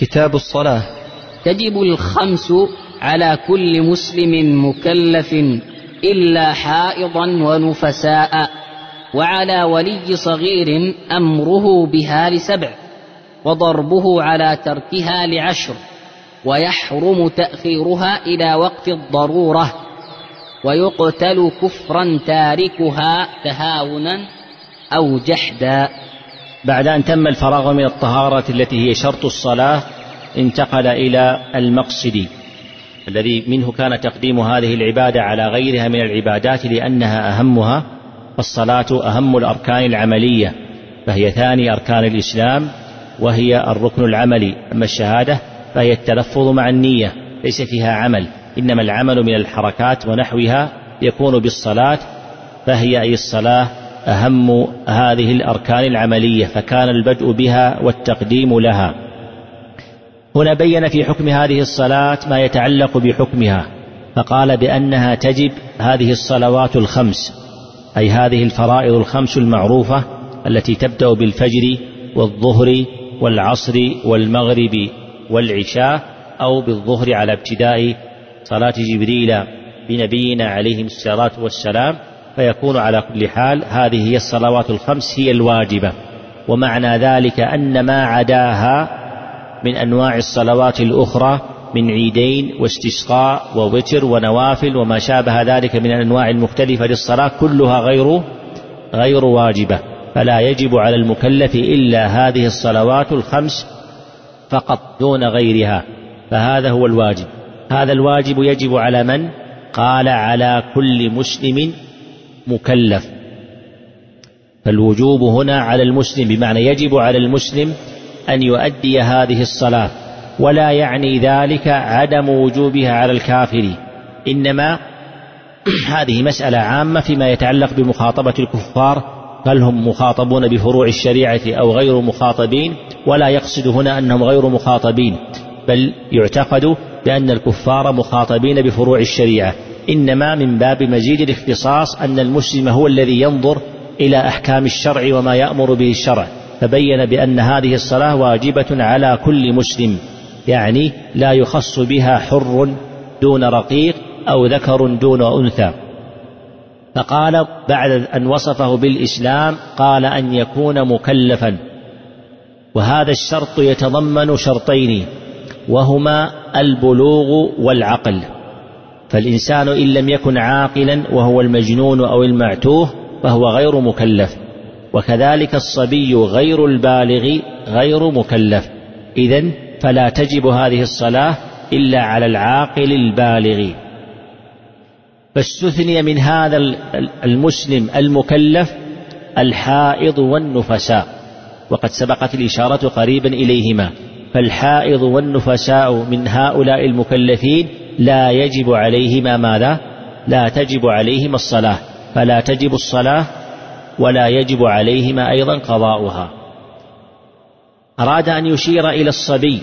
كتاب الصلاة. تجب الخمس على كل مسلم مكلف إلا حائضا ونفساء، وعلى ولي صغير أمره بها ل7، وضربه على تركها ل10، ويحرم تأخيرها إلى وقت الضرورة، ويقتل كفرا تاركها تهاونا أو جحدا. بعد أن تم الفراغ من الطهارة التي هي شرط الصلاة، انتقل إلى المقصد الذي منه كان تقديم هذه العبادة على غيرها من العبادات لأنها أهمها. فالصلاة أهم الأركان العملية، فهي ثاني أركان الإسلام وهي الركن العملي. أما الشهادة فهي التلفظ مع النية، ليس فيها عمل، إنما العمل من الحركات ونحوها يكون بالصلاة، فهي أي الصلاة أهم هذه الأركان العملية، فكان البدء بها والتقديم لها. هنا بين في حكم هذه الصلاة ما يتعلق بحكمها، فقال بأنها تجب هذه الصلوات الخمس، أي هذه الفرائض الخمس المعروفة التي تبدأ بالفجر والظهر والعصر والمغرب والعشاء، أو بالظهر على ابتداء صلاة جبريل بنبينا عليه الصلاة والسلام، فيكون على كل حال هذه هي الصلوات الخمس هي الواجبة. ومعنى ذلك أن ما عداها من أنواع الصلوات الأخرى من عيدين واستسقاء ووتر ونوافل وما شابه ذلك من الأنواع المختلفة للصلاة كلها غير واجبة، فلا يجب على المكلف إلا هذه الصلوات الخمس فقط دون غيرها، فهذا هو الواجب. هذا الواجب يجب على من؟ قال على كل مسلم مكلف. فالوجوب هنا على المسلم، بمعنى يجب على المسلم أن يؤدي هذه الصلاة، ولا يعني ذلك عدم وجوبها على الكافر، إنما هذه مسألة عامة فيما يتعلق بمخاطبة الكفار، هل هم مخاطبون بفروع الشريعة أو غير مخاطبين، ولا يقصد هنا أنهم غير مخاطبين، بل يعتقد بأن الكفار مخاطبين بفروع الشريعة، إنما من باب مزيد الاختصاص أن المسلم هو الذي ينظر إلى أحكام الشرع وما يأمر به الشرع، فبين بأن هذه الصلاة واجبة على كل مسلم، يعني لا يخص بها حر دون رقيق أو ذكر دون أنثى. فقال بعد أن وصفه بالإسلام قال أن يكون مكلفا، وهذا الشرط يتضمن شرطين، وهما البلوغ والعقل. فالإنسان إن لم يكن عاقلا وهو المجنون أو المعتوه فهو غير مكلف، وكذلك الصبي غير البالغ غير مكلف. إذن فلا تجب هذه الصلاة إلا على العاقل البالغ. فاستثني من هذا المسلم المكلف الحائض والنفساء، وقد سبقت الإشارة قريبا إليهما. فالحائض والنفساء من هؤلاء المكلفين لا يجب عليهما ماذا؟ لا تجب عليهما الصلاة، فلا تجب الصلاة ولا يجب عليهما أيضا قضاؤها. أراد أن يشير إلى الصبي،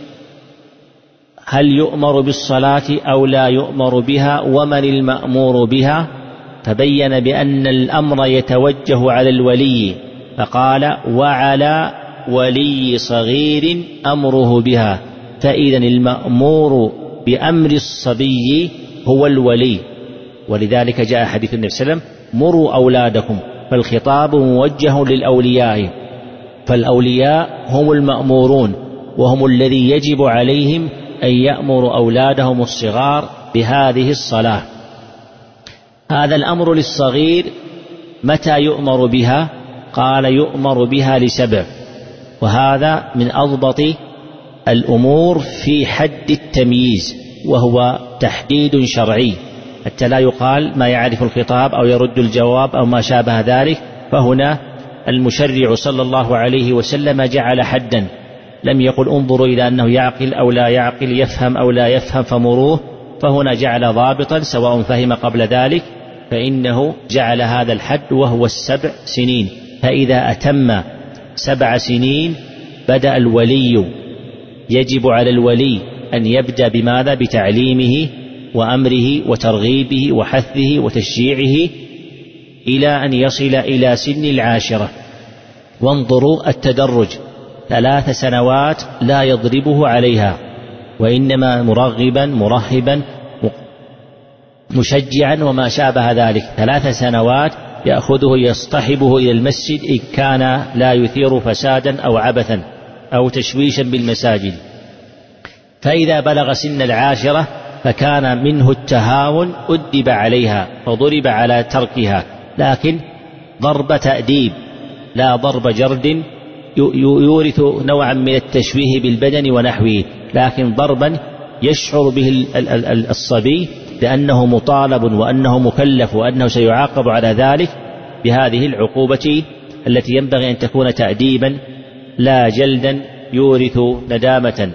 هل يؤمر بالصلاة أو لا يؤمر بها، ومن المأمور بها؟ فبين بأن الأمر يتوجه على الولي، فقال وعلى ولي صغير أمره بها، فإذن المأمور بأمر الصبي هو الولي. ولذلك جاء حديث النبي صلى الله عليه وسلم مروا أولادكم، فالخطاب موجه للأولياء، فالأولياء هم المأمورون، وهم الذي يجب عليهم أن يأمروا أولادهم الصغار بهذه الصلاة. هذا الأمر للصغير متى يؤمر بها؟ قال يؤمر بها ل7، وهذا من أضبط الأمور في حد التمييز، وهو تحديد شرعي، حتى لا يقال ما يعرف الخطاب أو يرد الجواب أو ما شابه ذلك. فهنا المشرع صلى الله عليه وسلم جعل حدا، لم يقل انظروا إلى أنه يعقل أو لا يعقل، يفهم أو لا يفهم فمروه، فهنا جعل ضابطا سواء فهم قبل ذلك، فإنه جعل هذا الحد وهو 7 سنين. فإذا أتم 7 سنين بدأ الولي، يجب على الولي أن يبدأ بماذا؟ بتعليمه وأمره وترغيبه وحثه وتشجيعه إلى أن يصل إلى سن 10. وانظروا التدرج، 3 سنوات لا يضربه عليها، وإنما مرغبا مرهبا مشجعا وما شابه ذلك. 3 سنوات يأخذه يصطحبه إلى المسجد إن كان لا يثير فسادا أو عبثا أو تشويشا بالمساجد. فإذا بلغ سن 10 فكان منه التهاون، أدب عليها فضرب على تركها، لكن ضرب تأديب لا ضرب جرد يورث نوعا من التشويه بالبدن ونحوه، لكن ضربا يشعر به الصبي بأنه مطالب وأنه مكلف وأنه سيعاقب على ذلك بهذه العقوبة التي ينبغي أن تكون تأديبا لا جلدا يورث ندامة.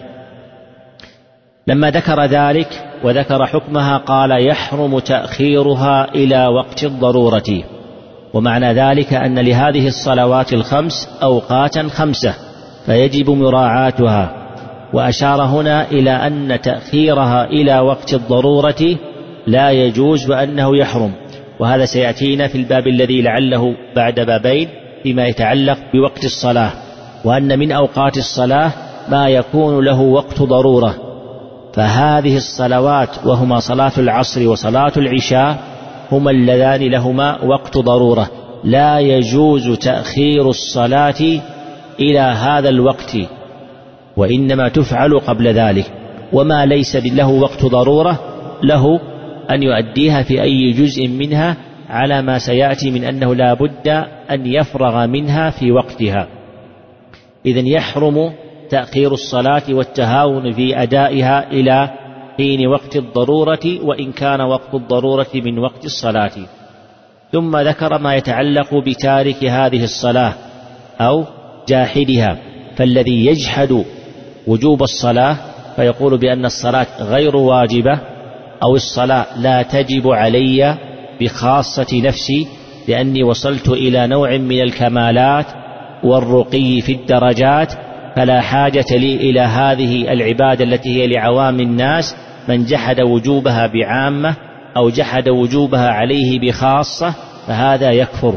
لما ذكر ذلك وذكر حكمها قال: يحرم تأخيرها إلى وقت الضرورة. ومعنى ذلك أن لهذه الصلوات الخمس أوقاتا 5 فيجب مراعاتها. وأشار هنا إلى أن تأخيرها إلى وقت الضرورة لا يجوز وأنه يحرم، وهذا سيأتينا في الباب الذي لعله بعد بابين فيما يتعلق بوقت الصلاة، وأن من أوقات الصلاة ما يكون له وقت ضرورة. فهذه الصلوات وهما صلاة العصر وصلاة العشاء هما اللذان لهما وقت ضرورة، لا يجوز تأخير الصلاة إلى هذا الوقت، وإنما تفعل قبل ذلك. وما ليس له وقت ضرورة له أن يؤديها في أي جزء منها على ما سيأتي من أنه لا بد أن يفرغ منها في وقتها. إذن يحرم تأخير الصلاة والتهاون في أدائها إلى حين وقت الضرورة، وإن كان وقت الضرورة من وقت الصلاة. ثم ذكر ما يتعلق بتارك هذه الصلاة أو جاحدها. فالذي يجحد وجوب الصلاة فيقول بأن الصلاة غير واجبة أو الصلاة لا تجب علي بخاصة نفسي لأني وصلت إلى نوع من الكمالات والرقي في الدرجات، فلا حاجة لي إلى هذه العبادة التي هي لعوام الناس. من جحد وجوبها بعامة أو جحد وجوبها عليه بخاصة فهذا يكفر،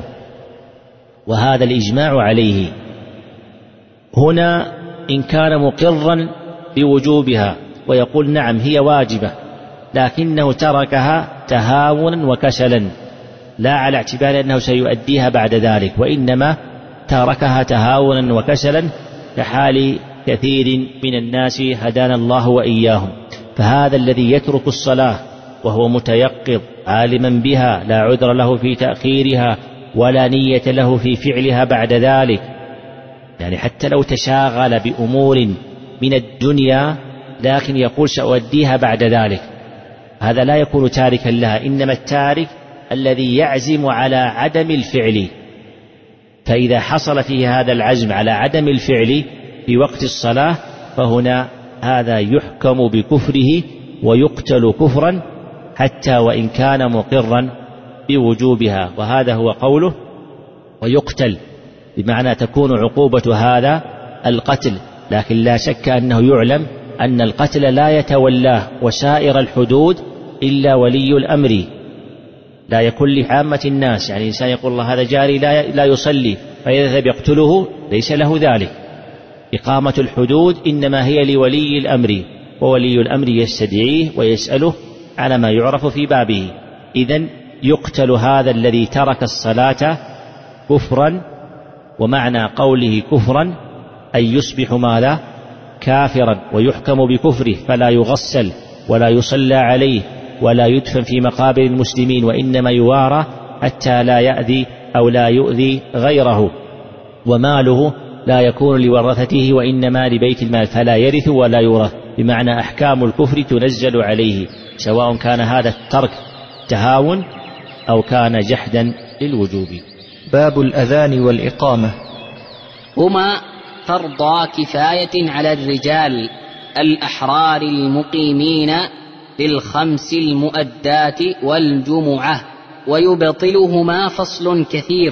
وهذا الإجماع عليه. هنا إن كان مقرا بوجوبها ويقول نعم هي واجبة، لكنه تركها تهاونا وكسلا، لا على اعتبار أنه سيؤديها بعد ذلك، وإنما تركها تهاونا وكسلا كحال كثير من الناس هدانا الله وإياهم. فهذا الذي يترك الصلاة وهو متيقظ عالما بها لا عذر له في تأخيرها ولا نية له في فعلها بعد ذلك، يعني حتى لو تشاغل بأمور من الدنيا لكن يقول سأؤديها بعد ذلك، هذا لا يكون تاركا لها، إنما التارك الذي يعزم على عدم الفعل. فإذا حصل فيه هذا العزم على عدم الفعل في وقت الصلاة فهنا هذا يحكم بكفره ويقتل كفرا حتى وإن كان مقرا بوجوبها. وهذا هو قوله ويقتل، بمعنى تكون عقوبة هذا القتل، لكن لا شك أنه يعلم أن القتل لا يتولاه وسائر الحدود إلا ولي الأمر، لا يكون لعامة الناس. يعني إنسان يقول الله هذا جاري لا يصلي فيذهب يقتله، ليس له ذلك. إقامة الحدود إنما هي لولي الأمر، وولي الأمر يستدعيه ويسأله على ما يعرف في بابه. إذن يقتل هذا الذي ترك الصلاة كفرا، ومعنى قوله كفرا أن يصبح ماذا؟ كافرا، ويحكم بكفره، فلا يغسل ولا يصلى عليه ولا يدفن في مقابر المسلمين، وإنما يوارى حتى لا يأذي أو لا يؤذي غيره. وماله لا يكون لورثته وإنما لبيت المال، فلا يرث ولا يورث، بمعنى أحكام الكفر تنزل عليه، سواء كان هذا الترك تهاون أو كان جحدا للوجوب. باب الأذان والإقامة. هما فرضا كفاية على الرجال الأحرار المقيمين للخمس المؤدات والجمعة، ويبطلهما فصل كثير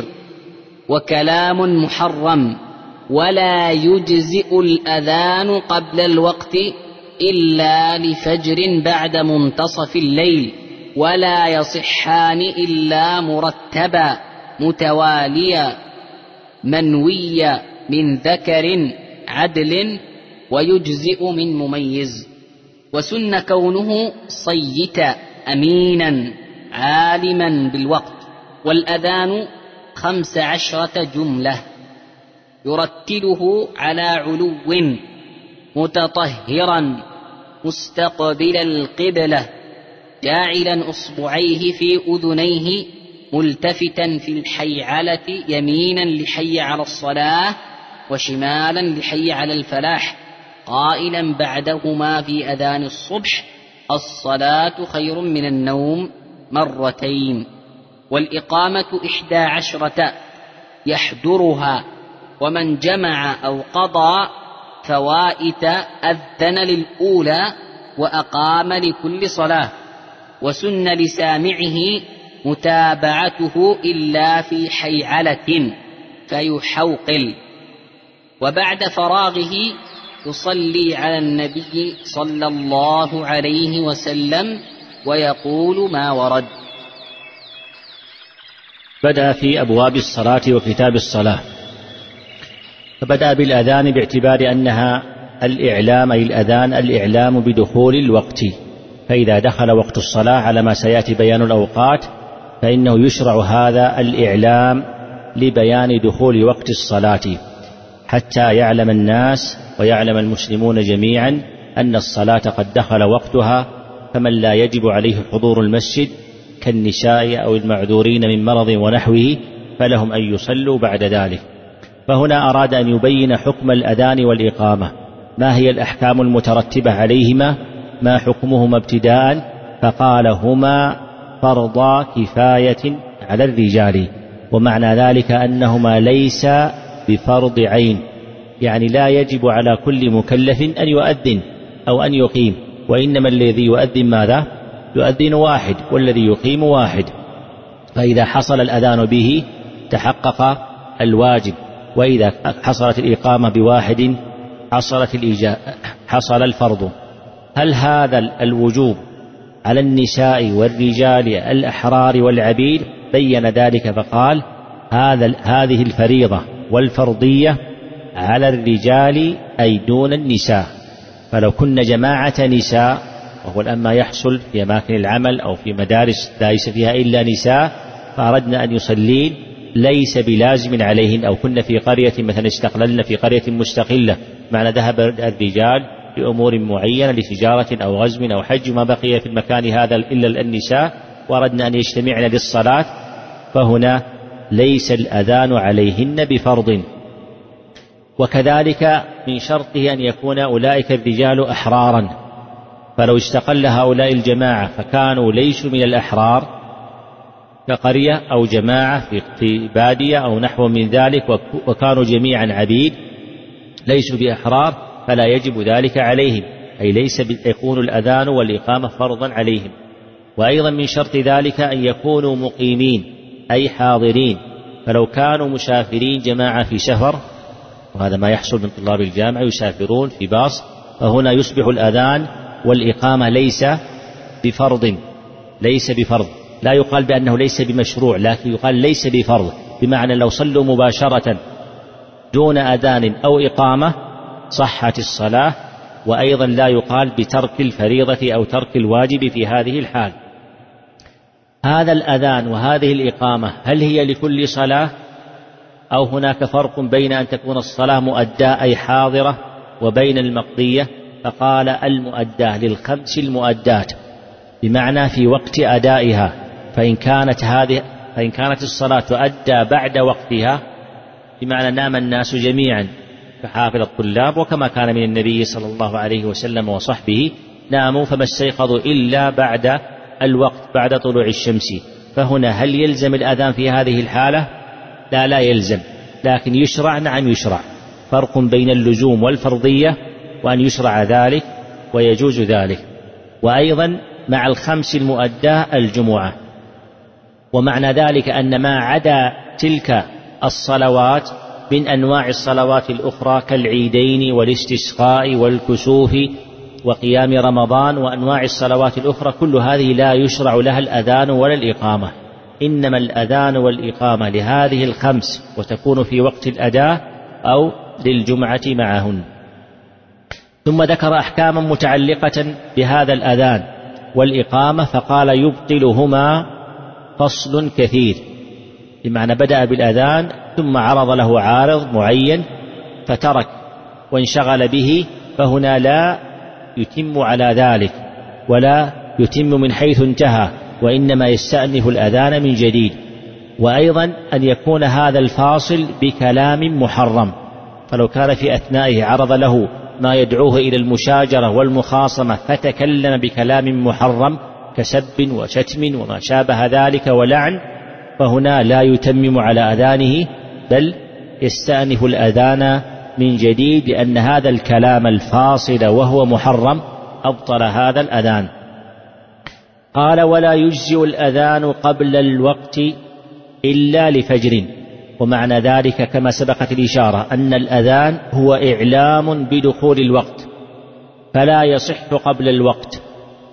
وكلام محرم. ولا يجزئ الأذان قبل الوقت إلا لفجر بعد منتصف الليل، ولا يصحان إلا مرتبا متواليا منويا من ذكر عدل ويجزئ من مميز. وسن كونه صيتا أمينا عالما بالوقت. والأذان 15 جملة يرتله على علو متطهرا مستقبل القبلة جاعلا أصبعيه في أذنيه ملتفتا في الحيعلة يمينا لحي على الصلاة وشمالا لحي على الفلاح قائلا بعدهما في أذان الصبح الصلاة خير من النوم مرتين. والإقامة 11 يحضرها، ومن جمع أو قضى فوائت أذن للأولى وأقام لكل صلاة. وسن لسامعه متابعته إلا في حيعلة فيحوقل. وبعد فراغه يصلي على النبي صلى الله عليه وسلم ويقول ما ورد. بدأ في أبواب الصلاة وكتاب الصلاة، فبدأ بالأذان باعتبار أنها الإعلام، أي الأذان الإعلام بدخول الوقت. فإذا دخل وقت الصلاة على ما سيأتي بيان الأوقات فإنه يشرع هذا الإعلام لبيان دخول وقت الصلاة حتى يعلم الناس ويعلم المسلمون جميعا أن الصلاة قد دخل وقتها. فمن لا يجب عليه حضور المسجد كالنساء أو المعذورين من مرض ونحوه فلهم أن يصلوا بعد ذلك. فهنا أراد أن يبين حكم الأذان والإقامة، ما هي الأحكام المترتبة عليهما، ما حكمهما ابتداء، فقال هما فرضا كفاية على الرجال. ومعنى ذلك أنهما ليس بفرض عين، يعني لا يجب على كل مكلف أن يؤذن أو أن يقيم، وإنما الذي يؤذن ماذا؟ يؤذن واحد والذي يقيم واحد. فإذا حصل الأذان به تحقق الواجب، وإذا حصلت الإقامة بواحد حصل الفرض. هل هذا الوجوب على النساء والرجال الأحرار والعبيد؟ بين ذلك فقال هذه الفريضة والفرضية على الرجال أي دون النساء. فلو كن جماعة نساء، وهو الآن ما يحصل في أماكن العمل أو في مدارس ليس فيها إلا نساء، فأردنا أن يصلين ليس بلازم عليهن، أو كن في قرية مثلا استقللن في قرية مستقلة، معنى ذهب الرجال لأمور معينة لتجارة أو غزو أو حج، ما بقي في المكان هذا إلا النساء، وأردنا أن يجتمعن للصلاة، فهنا ليس الأذان عليهن بفرض. وكذلك من شرطه أن يكون أولئك الرجال أحرارا، فلو استقل هؤلاء الجماعة فكانوا ليسوا من الأحرار كقرية أو جماعة في بادية أو نحو من ذلك، وكانوا جميعا عبيد ليسوا بأحرار، فلا يجب ذلك عليهم، أي ليس يكون الأذان والإقامة فرضا عليهم. وأيضا من شرط ذلك أن يكونوا مقيمين أي حاضرين، فلو كانوا مسافرين جماعة في سفر، وهذا ما يحصل من طلاب الجامعة يسافرون في باص، فهنا يصبح الأذان والإقامة ليس بفرض، لا يقال بأنه ليس بمشروع، لكن يقال ليس بفرض، بمعنى لو صلوا مباشرة دون أذان أو إقامة صحت الصلاة. وأيضا لا يقال بترك الفريضة أو ترك الواجب في هذه الحال. هذا الأذان وهذه الإقامة هل هي لكل صلاة، أو هناك فرق بين أن تكون الصلاة مؤداة أي حاضرة وبين المقضية؟ فقال المؤداة للخمس المؤدات، بمعنى في وقت أدائها. فإن كانت الصلاة تؤدى بعد وقتها، بمعنى نام الناس جميعا كحافل الطلاب، وكما كان من النبي صلى الله عليه وسلم وصحبه، ناموا فما استيقظوا إلا بعد الوقت بعد طلوع الشمس، فهنا هل يلزم الأذان في هذه الحالة؟ لا يلزم، لكن يشرع، نعم يشرع. فرق بين اللزوم والفرضية، وأن يشرع ذلك ويجوز ذلك. وأيضا مع الخمس المؤداة الجمعة. ومعنى ذلك أن ما عدا تلك الصلوات من أنواع الصلوات الأخرى كالعيدين والاستسقاء والكسوف وقيام رمضان وأنواع الصلوات الأخرى، كل هذه لا يشرع لها الأذان ولا الإقامة، إنما الأذان والإقامة لهذه الخمس، وتكون في وقت الأداء أو للجمعة معهن. ثم ذكر أحكاما متعلقة بهذا الأذان والإقامة فقال يبطلهما فصل كثير، بمعنى بدأ بالأذان ثم عرض له عارض معين فترك وانشغل به، فهنا لا يتم على ذلك ولا يتم من حيث انتهى، وإنما يستأنف الأذان من جديد. وأيضا أن يكون هذا الفاصل بكلام محرم، فلو كان في أثنائه عرض له ما يدعوه إلى المشاجرة والمخاصمة فتكلم بكلام محرم كسب وشتم وما شابه ذلك ولعن، فهنا لا يتمم على أذانه بل يستأنف الأذان من جديد، لأن هذا الكلام الفاصل وهو محرم أبطل هذا الأذان. قال ولا يجزئ الأذان قبل الوقت إلا لفجر، ومعنى ذلك كما سبقت الإشارة أن الأذان هو إعلام بدخول الوقت فلا يصح قبل الوقت.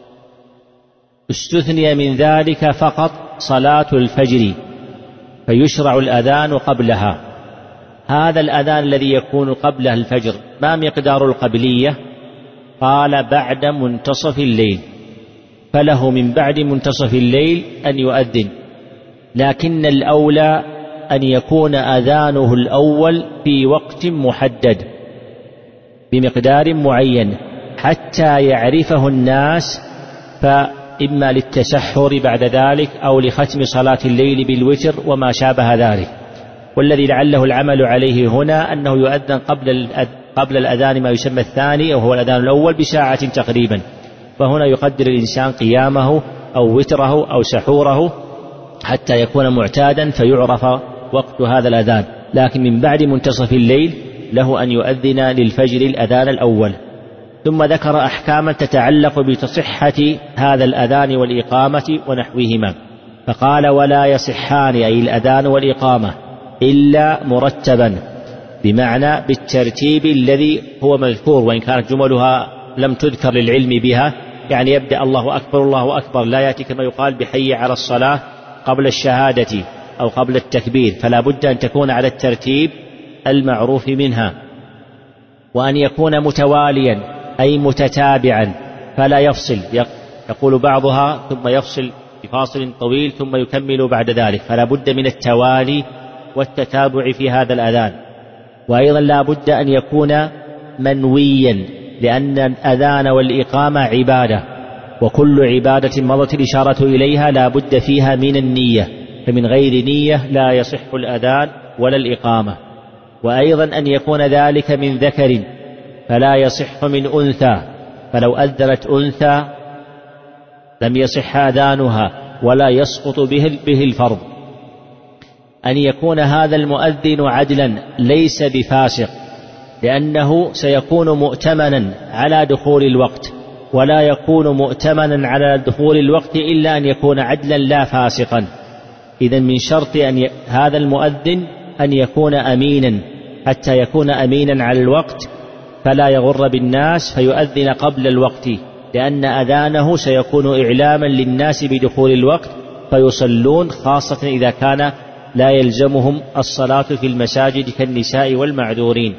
استثني من ذلك فقط صلاة الفجر فيشرع الأذان قبلها. هذا الأذان الذي يكون قبله الفجر ما مقدار القبلية؟ قال بعد منتصف الليل، فله من بعد منتصف الليل أن يؤذن، لكن الأولى أن يكون أذانه الأول في وقت محدد بمقدار معين حتى يعرفه الناس، فإما للتسحر بعد ذلك أو لختم صلاة الليل بالوتر وما شابه ذلك. والذي لعله العمل عليه هنا أنه يؤذن قبل الأذان ما يسمى الثاني وهو الأذان الأول بساعة تقريبا، فهنا يقدر الإنسان قيامه أو وتره أو سحوره حتى يكون معتادا فيعرف وقت هذا الأذان. لكن من بعد منتصف الليل له أن يؤذن للفجر الأذان الأول. ثم ذكر أحكاما تتعلق بتصحة هذا الأذان والإقامة ونحوهما، فقال ولا يصحان أي الأذان والإقامة إلا مرتبا، بمعنى بالترتيب الذي هو مذكور، وإن كانت جملها لم تذكر للعلم بها، يعني يبدأ الله أكبر الله أكبر، لا يأتي كما يقال بحي على الصلاة قبل الشهادة أو قبل التكبير، فلا بد أن تكون على الترتيب المعروف منها. وأن يكون متواليا أي متتابعا فلا يفصل، يقول بعضها ثم يفصل بفاصل طويل ثم يكمل بعد ذلك، فلا بد من التوالي والتتابع في هذا الأذان. وأيضا لا بد أن يكون منويا، لأن الأذان والإقامة عبادة، وكل عبادة مضت الإشارة إليها لا بد فيها من النية، فمن غير نية لا يصح الأذان ولا الإقامة. وأيضا أن يكون ذلك من ذكر فلا يصح من أنثى، فلو أذنت أنثى لم يصح أذانها ولا يسقط به الفرض. أن يكون هذا المؤذن عدلا ليس بفاسق، لأنه سيكون مؤتمنا على دخول الوقت، ولا يكون مؤتمنا على دخول الوقت إلا أن يكون عدلا لا فاسقا. إذن من شرط هذا المؤذن أن يكون أمينا، حتى يكون أمينا على الوقت فلا يغر بالناس فيؤذن قبل الوقت، لأن أذانه سيكون إعلاما للناس بدخول الوقت فيصلون، خاصة إذا كان لا يلزمهم الصلاة في المساجد كالنساء والمعذورين.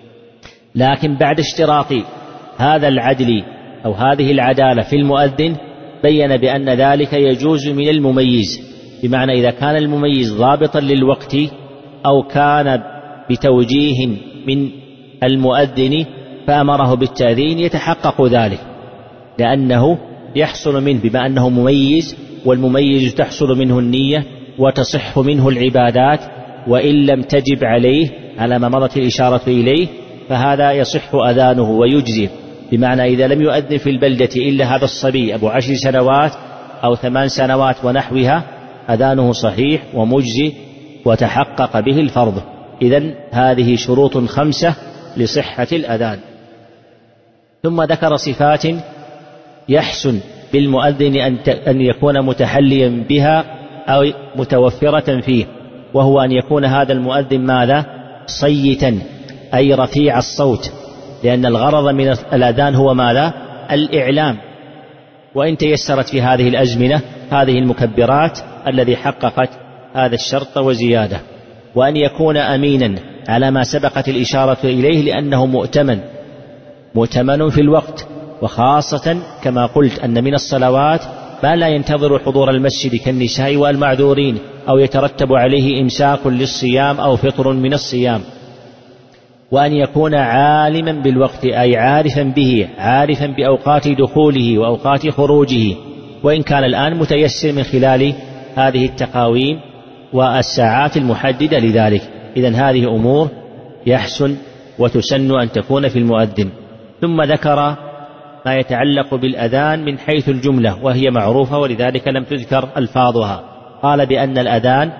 لكن بعد اشتراط هذا العدل أو هذه العدالة في المؤذن بين بأن ذلك يجوز من المميز، بمعنى إذا كان المميز ضابطا للوقت أو كان بتوجيه من المؤذن فأمره بالتأذين يتحقق ذلك، لأنه يحصل منه بما أنه مميز، والمميز تحصل منه النية وتصح منه العبادات، وإن لم تجب عليه على ما مضت الإشارة إليه فهذا يصح أذانه ويجزي. بمعنى إذا لم يؤذن في البلدة إلا هذا الصبي أبو 10 سنوات أو 8 سنوات ونحوها أذانه صحيح ومجزي وتحقق به الفرض. إذن هذه شروط 5 لصحة الأذان. ثم ذكر صفات يحسن بالمؤذن أن يكون متحليا بها أو متوفرة فيه، وهو أن يكون هذا المؤذن ماذا؟ صيتا أي رفيع الصوت، لأن الغرض من الأذان هو ماذا؟ الإعلام. وإن تيسرت في هذه الأزمنة هذه المكبرات الذي حققت هذا الشرط وزيادة. وأن يكون أمينا على ما سبقت الإشارة إليه لأنه مؤتمن في الوقت، وخاصة كما قلت أن من الصلوات ما لا ينتظر حضور المسجد كالنساء والمعذورين أو يترتب عليه إمساك للصيام أو فطر من الصيام. وأن يكون عالما بالوقت أي عارفا به، عارفا بأوقات دخوله وأوقات خروجه، وإن كان الآن متيسر من خلال هذه التقاويم والساعات المحددة لذلك. إذن هذه أمور يحسن وتسن أن تكون في المؤذن. ثم ذكر ما يتعلق بالأذان من حيث الجملة وهي معروفة ولذلك لم تذكر ألفاظها. قال بأن الأذان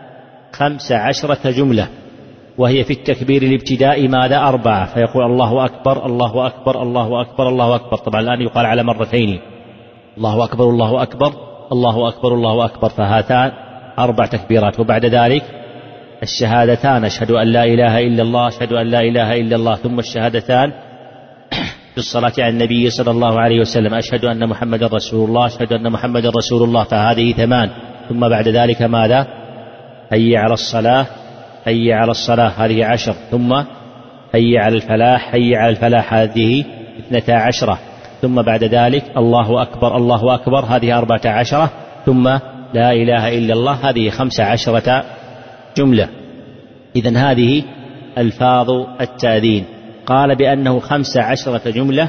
15 جملة، وهي في التكبير الابتداء ماذا 4، فيقول الله أكبر الله أكبر الله أكبر الله أكبر. طبعا الآن يقال على مرتين، الله أكبر الله أكبر الله أكبر الله أكبر، فهاتان 4 تكبيرات. وبعد ذلك الشهادتان، أشهد أن لا إله إلا الله أشهد أن لا إله إلا الله، ثم الشهادتان في الصلاة على النبي صلى الله عليه وسلم، أشهد أن محمد رسول الله أشهد أن محمد رسول الله، فهذه 8. ثم بعد ذلك ماذا؟ حي على الصلاة حي على الصلاة، هذه 10. ثم حي على الفلاح حي على الفلاح، هذه 12. ثم بعد ذلك الله أكبر الله أكبر، هذه 14. ثم لا إله إلا الله، هذه 15 جملة. إذن هذه ألفاظ التأذين. قال بأنه 15 جملة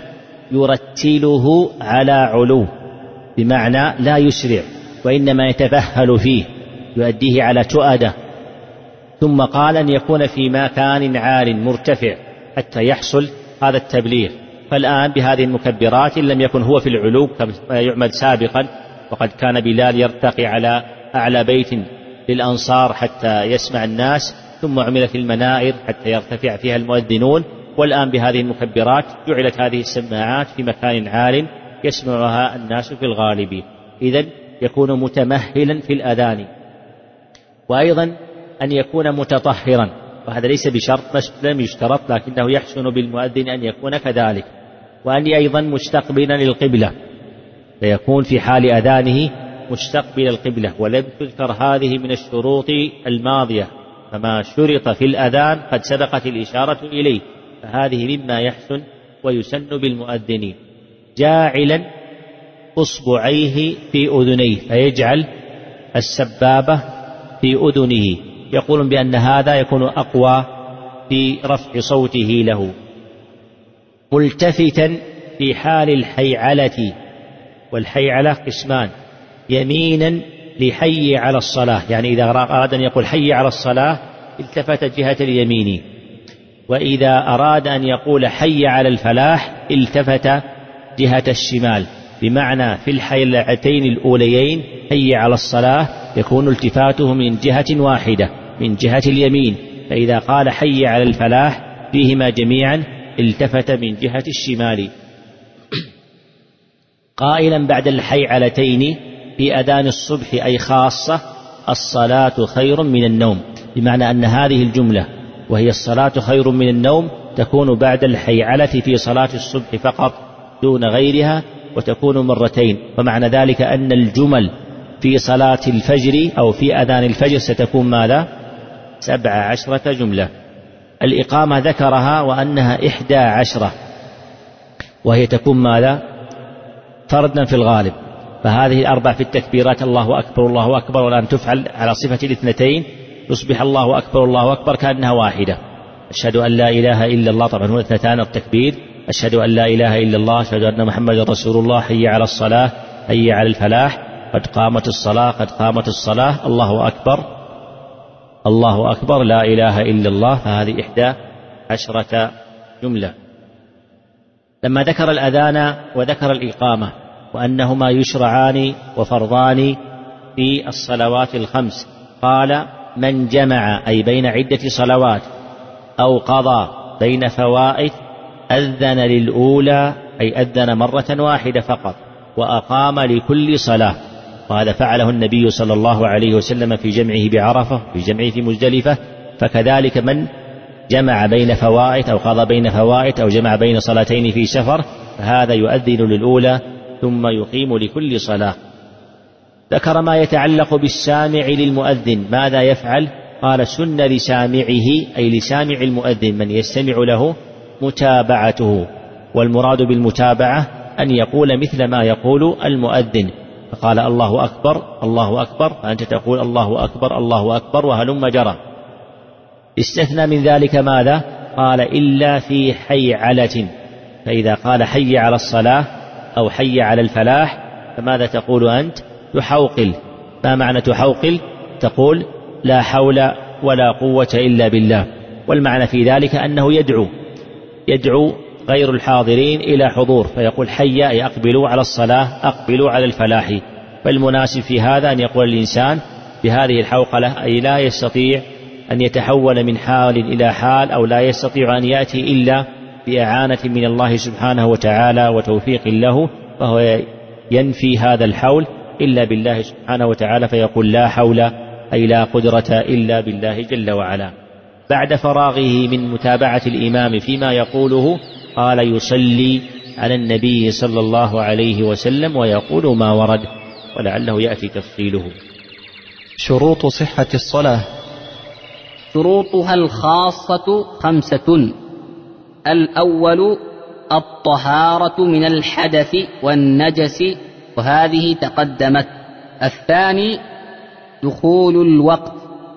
يرتله على علو، بمعنى لا يسرع وإنما يتفهل فيه، يؤديه على تؤدة. ثم قال أن يكون في مكان عال مرتفع حتى يحصل هذا التبليغ. فالآن بهذه المكبرات إن لم يكن هو في العلو كما يعمل سابقا، وقد كان بلال يرتقي على أعلى بيت للأنصار حتى يسمع الناس، ثم عمل في المنائر حتى يرتفع فيها المؤذنون. والآن بهذه المكبرات جعلت هذه السماعات في مكان عال يسمعها الناس في الغالب. إذن يكون متمهلا في الأذان. وأيضا أن يكون متطهرا، وهذا ليس بشرط، لم يشترط، لكنه يحسن بالمؤذن أن يكون كذلك. وأن أيضا مستقبلا للقبلة، فيكون في حال أذانه مستقبل القبلة. ولم تذكر هذه من الشروط الماضية، فما شرط في الأذان قد سبقت الإشارة إليه، فهذه مما يحسن ويسن بالمؤذن. جاعلا أصبعيه في أذنيه، فيجعل السبابة في أذنه. يقولون بأن هذا يكون أقوى في رفع صوته له. ملتفتا في حال الحيعلة، والحيعلة قسمان: يمينا لحي على الصلاة، يعني إذا أراد أن يقول حي على الصلاة التفت جهة اليمين، وإذا أراد أن يقول حي على الفلاح التفت جهة الشمال. بمعنى في الحيلتين الأوليين حي على الصلاة يكون التفاته من جهة واحدة من جهة اليمين، فإذا قال حي على الفلاح فيهما جميعا التفت من جهة الشمال. قائلا بعد الحيعلتين في أذان الصبح أي خاصة: الصلاة خير من النوم، بمعنى أن هذه الجملة وهي الصلاة خير من النوم تكون بعد الحيعلة في صلاة الصبح فقط دون غيرها، وتكون مرتين. ومعنى ذلك أن الجمل في صلاة الفجر أو في أذان الفجر ستكون ماذا؟ 17 جملة. الإقامة ذكرها وأنها 11، وهي تكون ماذا؟ فردا في الغالب. فهذه الأربع في التكبيرات الله أكبر الله أكبر، والآن تفعل على صفة الاثنتين، يصبح الله أكبر الله أكبر كأنها واحدة. أشهد أن لا إله إلا الله، طبعا هو اثنتان التكبير، أشهد أن لا إله إلا الله أشهد أن محمد رسول الله، حي على الصلاة حي على الفلاح، قد قامت الصلاة قد قامت الصلاة، الله أكبر الله أكبر، لا إله إلا الله. فهذه 11 جملة. لما ذكر الأذان وذكر الإقامة وأنهما يشرعان وفرضان في الصلوات الخمس، قال: من جمع أي بين عدة صلوات أو قضى بين فوائد أذن للأولى أي أذن مرة واحدة فقط، وأقام لكل صلاة. وهذا فعله النبي صلى الله عليه وسلم في جمعه بعرفة، في جمعه في مزدلفة. فكذلك من جمع بين فوائد أو قضى بين فوائد أو جمع بين صلاتين في سفر، فهذا يؤذن للأولى ثم يقيم لكل صلاة. ذكر ما يتعلق بالسامع للمؤذن، ماذا يفعل قال سن لسامعه أي لسامع المؤذن من يستمع له متابعته، والمراد بالمتابعة أن يقول مثل ما يقول المؤذن، فقال الله أكبر الله أكبر فأنت تقول الله أكبر الله أكبر وهلم جرى. استثنى من ذلك ماذا؟ قال إلا في حيعلة، فإذا قال حي على الصلاة أو حي على الفلاح فماذا تقول أنت؟ تحوقل. ما معنى تحوقل؟ تقول لا حول ولا قوة إلا بالله. والمعنى في ذلك أنه يدعو غير الحاضرين إلى حضور، فيقول حي أي أقبلوا على الصلاة أقبلوا على الفلاح. فالمناسب في هذا أن يقول الإنسان بهذه الحوقلة أي لا يستطيع أن يتحول من حال إلى حال، أو لا يستطيع أن يأتي إلا بإعانة من الله سبحانه وتعالى وتوفيق له، فهو ينفي هذا الحول إلا بالله سبحانه وتعالى، فيقول لا حول أي لا قدرة إلا بالله جل وعلا. بعد فراغه من متابعة الإمام فيما يقوله قال يصلي على النبي صلى الله عليه وسلم ويقول ما ورد، ولعله يأتي تفصيله. شروط صحة الصلاة. شروطها الخاصة 5: الأول الطهارة من الحدث والنجس، وهذه تقدمت. الثاني دخول الوقت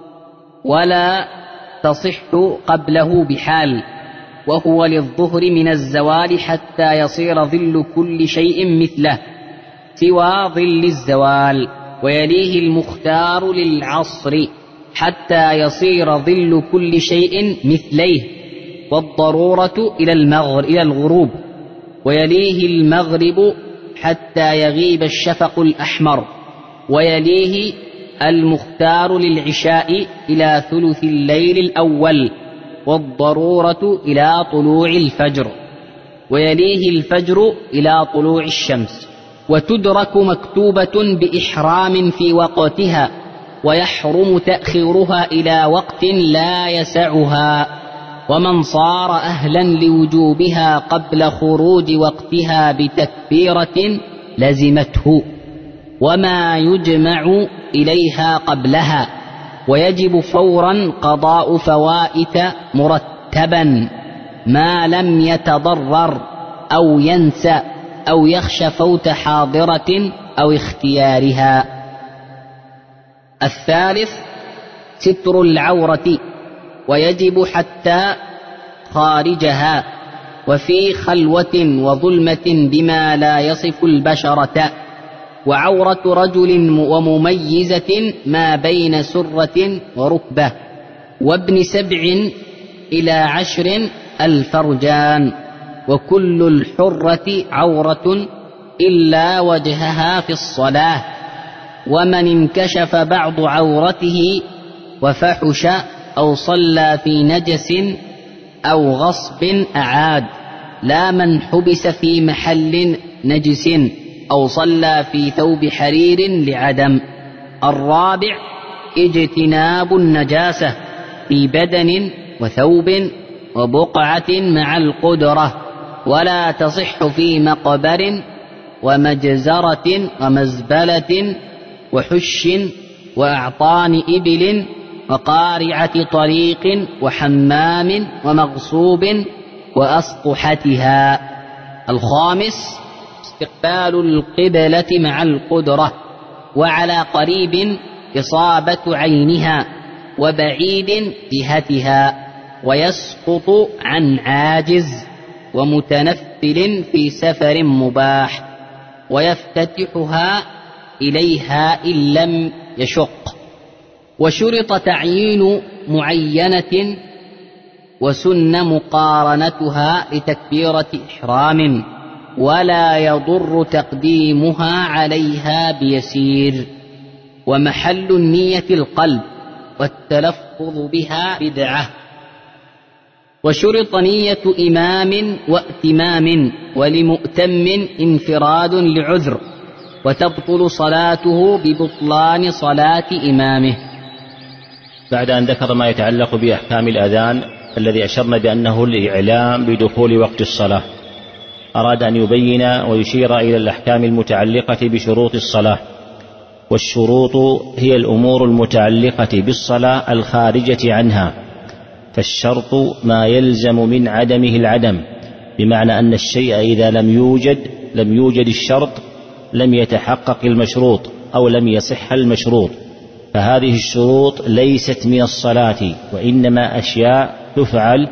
ولا تصح قبله بحال، وهو للظهر من الزوال حتى يصير ظل كل شيء مثله سوى ظل الزوال، ويليه المختار للعصر حتى يصير ظل كل شيء مثليه، والضرورة إلى الغروب، ويليه المغرب حتى يغيب الشفق الأحمر، ويليه المختار للعشاء إلى ثلث الليل الأول، والضرورة إلى طلوع الفجر، ويليه الفجر إلى طلوع الشمس. وتدرك مكتوبة بإحرام في وقتها، ويحرم تأخيرها إلى وقت لا يسعها، ومن صار أهلا لوجوبها قبل خروج وقتها بتكبيرة لزمته، وما يجمع إليها قبلها، ويجب فورا قضاء فوائت مرتبا ما لم يتضرر أو ينسى أو يخش فوت حاضرة أو اختيارها. الثالث ستر العورة، ويجب حتى خارجها، وفي خلوة وظلمة بما لا يصف البشرة. وعورة رجل ومميزة ما بين سرة وركبة، وابن 7 إلى 10 الفرجان، وكل الحرة عورة إلا وجهها في الصلاة. ومن انكشف بعض عورته وفحش أو صلى في نجس أو غصب أعاد، لا من حبس في محل نجس أو صلى في ثوب حرير لعدم. الرابع اجتناب النجاسة في بدن وثوب وبقعة مع القدرة، ولا تصح في مقبر ومجزرة ومزبلة وحش وأعطان إبل وقارعة طريق وحمام ومغصوب وأسطحتها. الخامس استقبال القبلة مع القدرة، وعلى قريب إصابة عينها وبعيد جهتها، ويسقط عن عاجز ومتنفل في سفر مباح، ويفتتحها إليها إن لم يشق. وشرط تعيين معينة، وسن مقارنتها لتكبيرة إحرام، ولا يضر تقديمها عليها بيسير. ومحل النية القلب، والتلفظ بها بدعة. وشرط نية إمام وائتمام، ولمؤتم انفراد لعذر، وتبطل صلاته ببطلان صلاة إمامه. بعد أن ذكر ما يتعلق بأحكام الأذان الذي أشرنا بأنه الإعلام بدخول وقت الصلاة، أراد أن يبين ويشير إلى الأحكام المتعلقة بشروط الصلاة. والشروط هي الأمور المتعلقة بالصلاة الخارجة عنها، فالشرط ما يلزم من عدمه العدم، بمعنى أن الشيء إذا لم يوجد الشرط لم يتحقق المشروط أو لم يصح المشروط، فهذه الشروط ليست من الصلاة، وإنما أشياء تفعل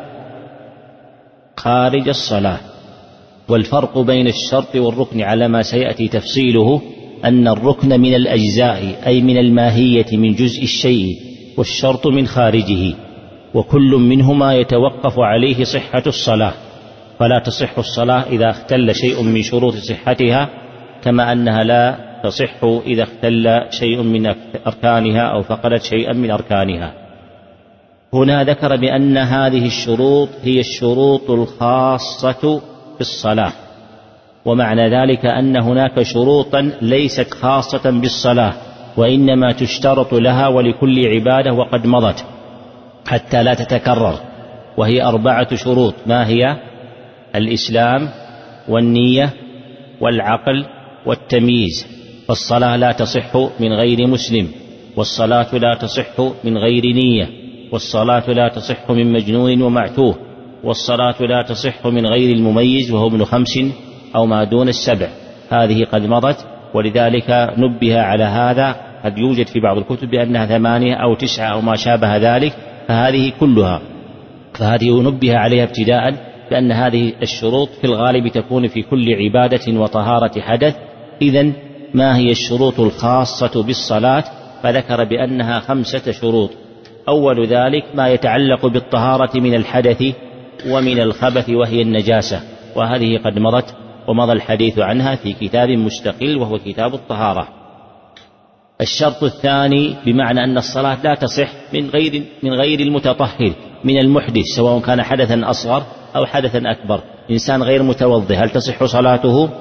خارج الصلاة. والفرق بين الشرط والركن على ما سيأتي تفصيله أن الركن من الأجزاء أي من الماهية من جزء الشيء، والشرط من خارجه، وكل منهما يتوقف عليه صحة الصلاة، فلا تصح الصلاة إذا اختل شيء من شروط صحتها، كما أنها لا تصح إذا اختل شيء من أركانها أو فقدت شيئا من أركانها. هنا ذكر بأن هذه الشروط هي الشروط الخاصة بالصلاة، ومعنى ذلك أن هناك شروطا ليست خاصة بالصلاة، وإنما تشترط لها ولكل عبادة وقد مضت حتى لا تتكرر، وهي 4 شروط. ما هي؟ الإسلام والنية والعقل والتمييز. فالصلاة لا تصح من غير مسلم، والصلاة لا تصح من غير نية، والصلاة لا تصح من مجنون ومعتوه، والصلاة لا تصح من غير المميز وهو ابن 5 أو ما دون 7. هذه قد مضت، ولذلك نبه على هذا. قد يوجد في بعض الكتب بأنها 8 أو 9 أو ما شابه ذلك، فهذه كلها، فهذه نبه عليها ابتداء بأن هذه الشروط في الغالب تكون في كل عبادة وطهارة حدث. إذن ما هي الشروط الخاصة بالصلاة؟ فذكر بأنها 5 شروط. أول ذلك ما يتعلق بالطهارة من الحدث ومن الخبث، وهي النجاسة، وهذه قد مضت ومضى الحديث عنها في كتاب مستقل وهو كتاب الطهارة. الشرط الثاني بمعنى أن الصلاة لا تصح من غير المتطهر من المحدث، سواء كان حدثا أصغر أو حدثا أكبر. إنسان غير متوضئ هل تصح صلاته؟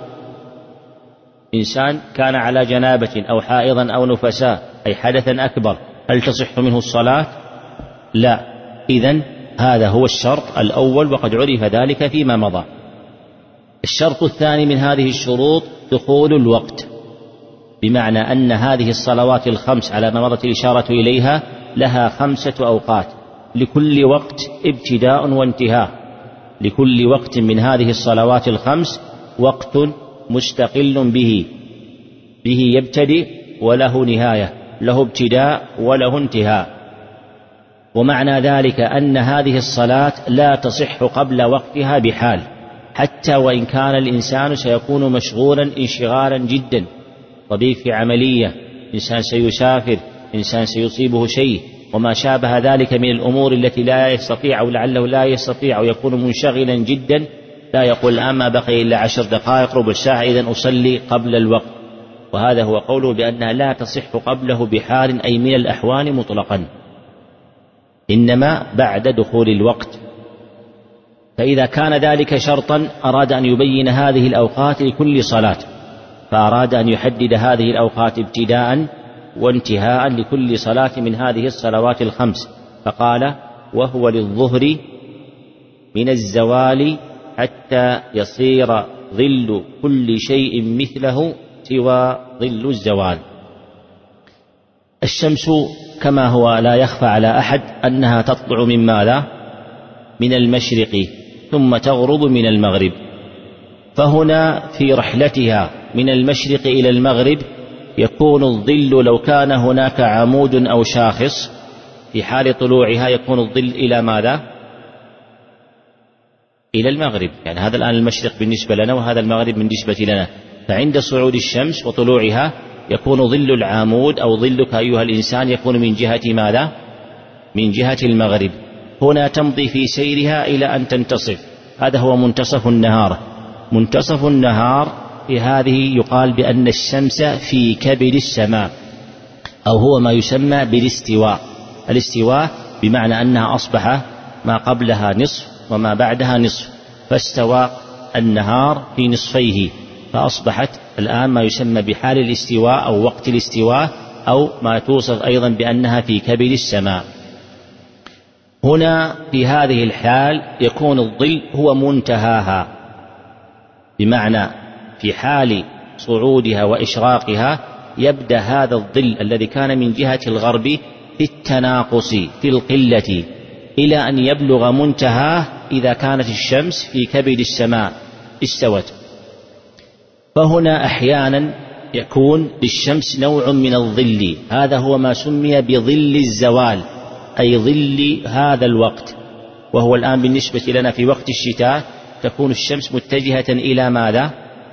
إنسان كان على جنابة أو حائضا أو نفساء أي حدثا أكبر هل تصح منه الصلاة؟ لا. إذن هذا هو الشرط الأول، وقد عرف ذلك فيما مضى. الشرط الثاني من هذه الشروط دخول الوقت، بمعنى أن هذه الصلوات ال5 على ما مضت الإشارة إليها لها 5 أوقات، لكل وقت ابتداء وانتهاء. لكل وقت من هذه الصلوات ال5 وقت مستقل به يبتدئ وله نهاية، له ابتداء وله انتهاء. ومعنى ذلك أن هذه الصلاة لا تصح قبل وقتها بحال، حتى وإن كان الإنسان سيكون مشغولا انشغالا جدا، طبيب في عملية، إنسان سيسافر، إنسان سيصيبه شيء وما شابه ذلك من الأمور التي لا يستطيع أو لعله لا يستطيع ويكون منشغلا جدا، لا يقول الآن ما بقي إلا 10 دقائق ربع ساعة إذن أصلي قبل الوقت. وهذا هو قوله بأنها لا تصح قبله بحال أي من الأحوال مطلقا، إنما بعد دخول الوقت. فإذا كان ذلك شرطا أراد أن يبين هذه الأوقات لكل صلاة، فأراد أن يحدد هذه الأوقات ابتداء وانتهاء لكل صلاة من هذه الصلوات ال5، فقال: وهو للظهر من الزوال حتى يصير ظل كل شيء مثله سوى ظل الزوال. الشمس كما هو لا يخفى على أحد أنها تطلع من ماذا؟ من المشرق ثم تغرب من المغرب، فهنا في رحلتها من المشرق إلى المغرب يكون الظل لو كان هناك عمود أو شاخص في حال طلوعها يكون الظل إلى ماذا؟ إلى المغرب، يعني هذا الآن المشرق بالنسبة لنا وهذا المغرب بالنسبة لنا. فعند صعود الشمس وطلوعها يكون ظل العمود أو ظلك أيها الإنسان يكون من جهة ماذا؟ من جهة المغرب. هنا تمضي في سيرها إلى أن تنتصف، هذا هو منتصف النهار. منتصف النهار في هذه يقال بأن الشمس في كبد السماء، أو هو ما يسمى بالاستواء. الاستواء بمعنى أنها أصبح ما قبلها نصف وما بعدها نصف، فاستوى النهار في نصفيه، فأصبحت الآن ما يسمى بحال الاستواء أو وقت الاستواء، أو ما توصف أيضا بأنها في كبد السماء. هنا في هذه الحال يكون الظل هو منتهاها، بمعنى في حال صعودها وإشراقها يبدأ هذا الظل الذي كان من جهة الغرب في التناقص في القلة إلى أن يبلغ منتهاه إذا كانت الشمس في كبد السماء استوت. فهنا أحيانا يكون للشمس نوع من الظل، هذا هو ما سمي بظل الزوال، أي ظل هذا الوقت. وهو الآن بالنسبة لنا في وقت الشتاء تكون الشمس متجهة إلى ماذا؟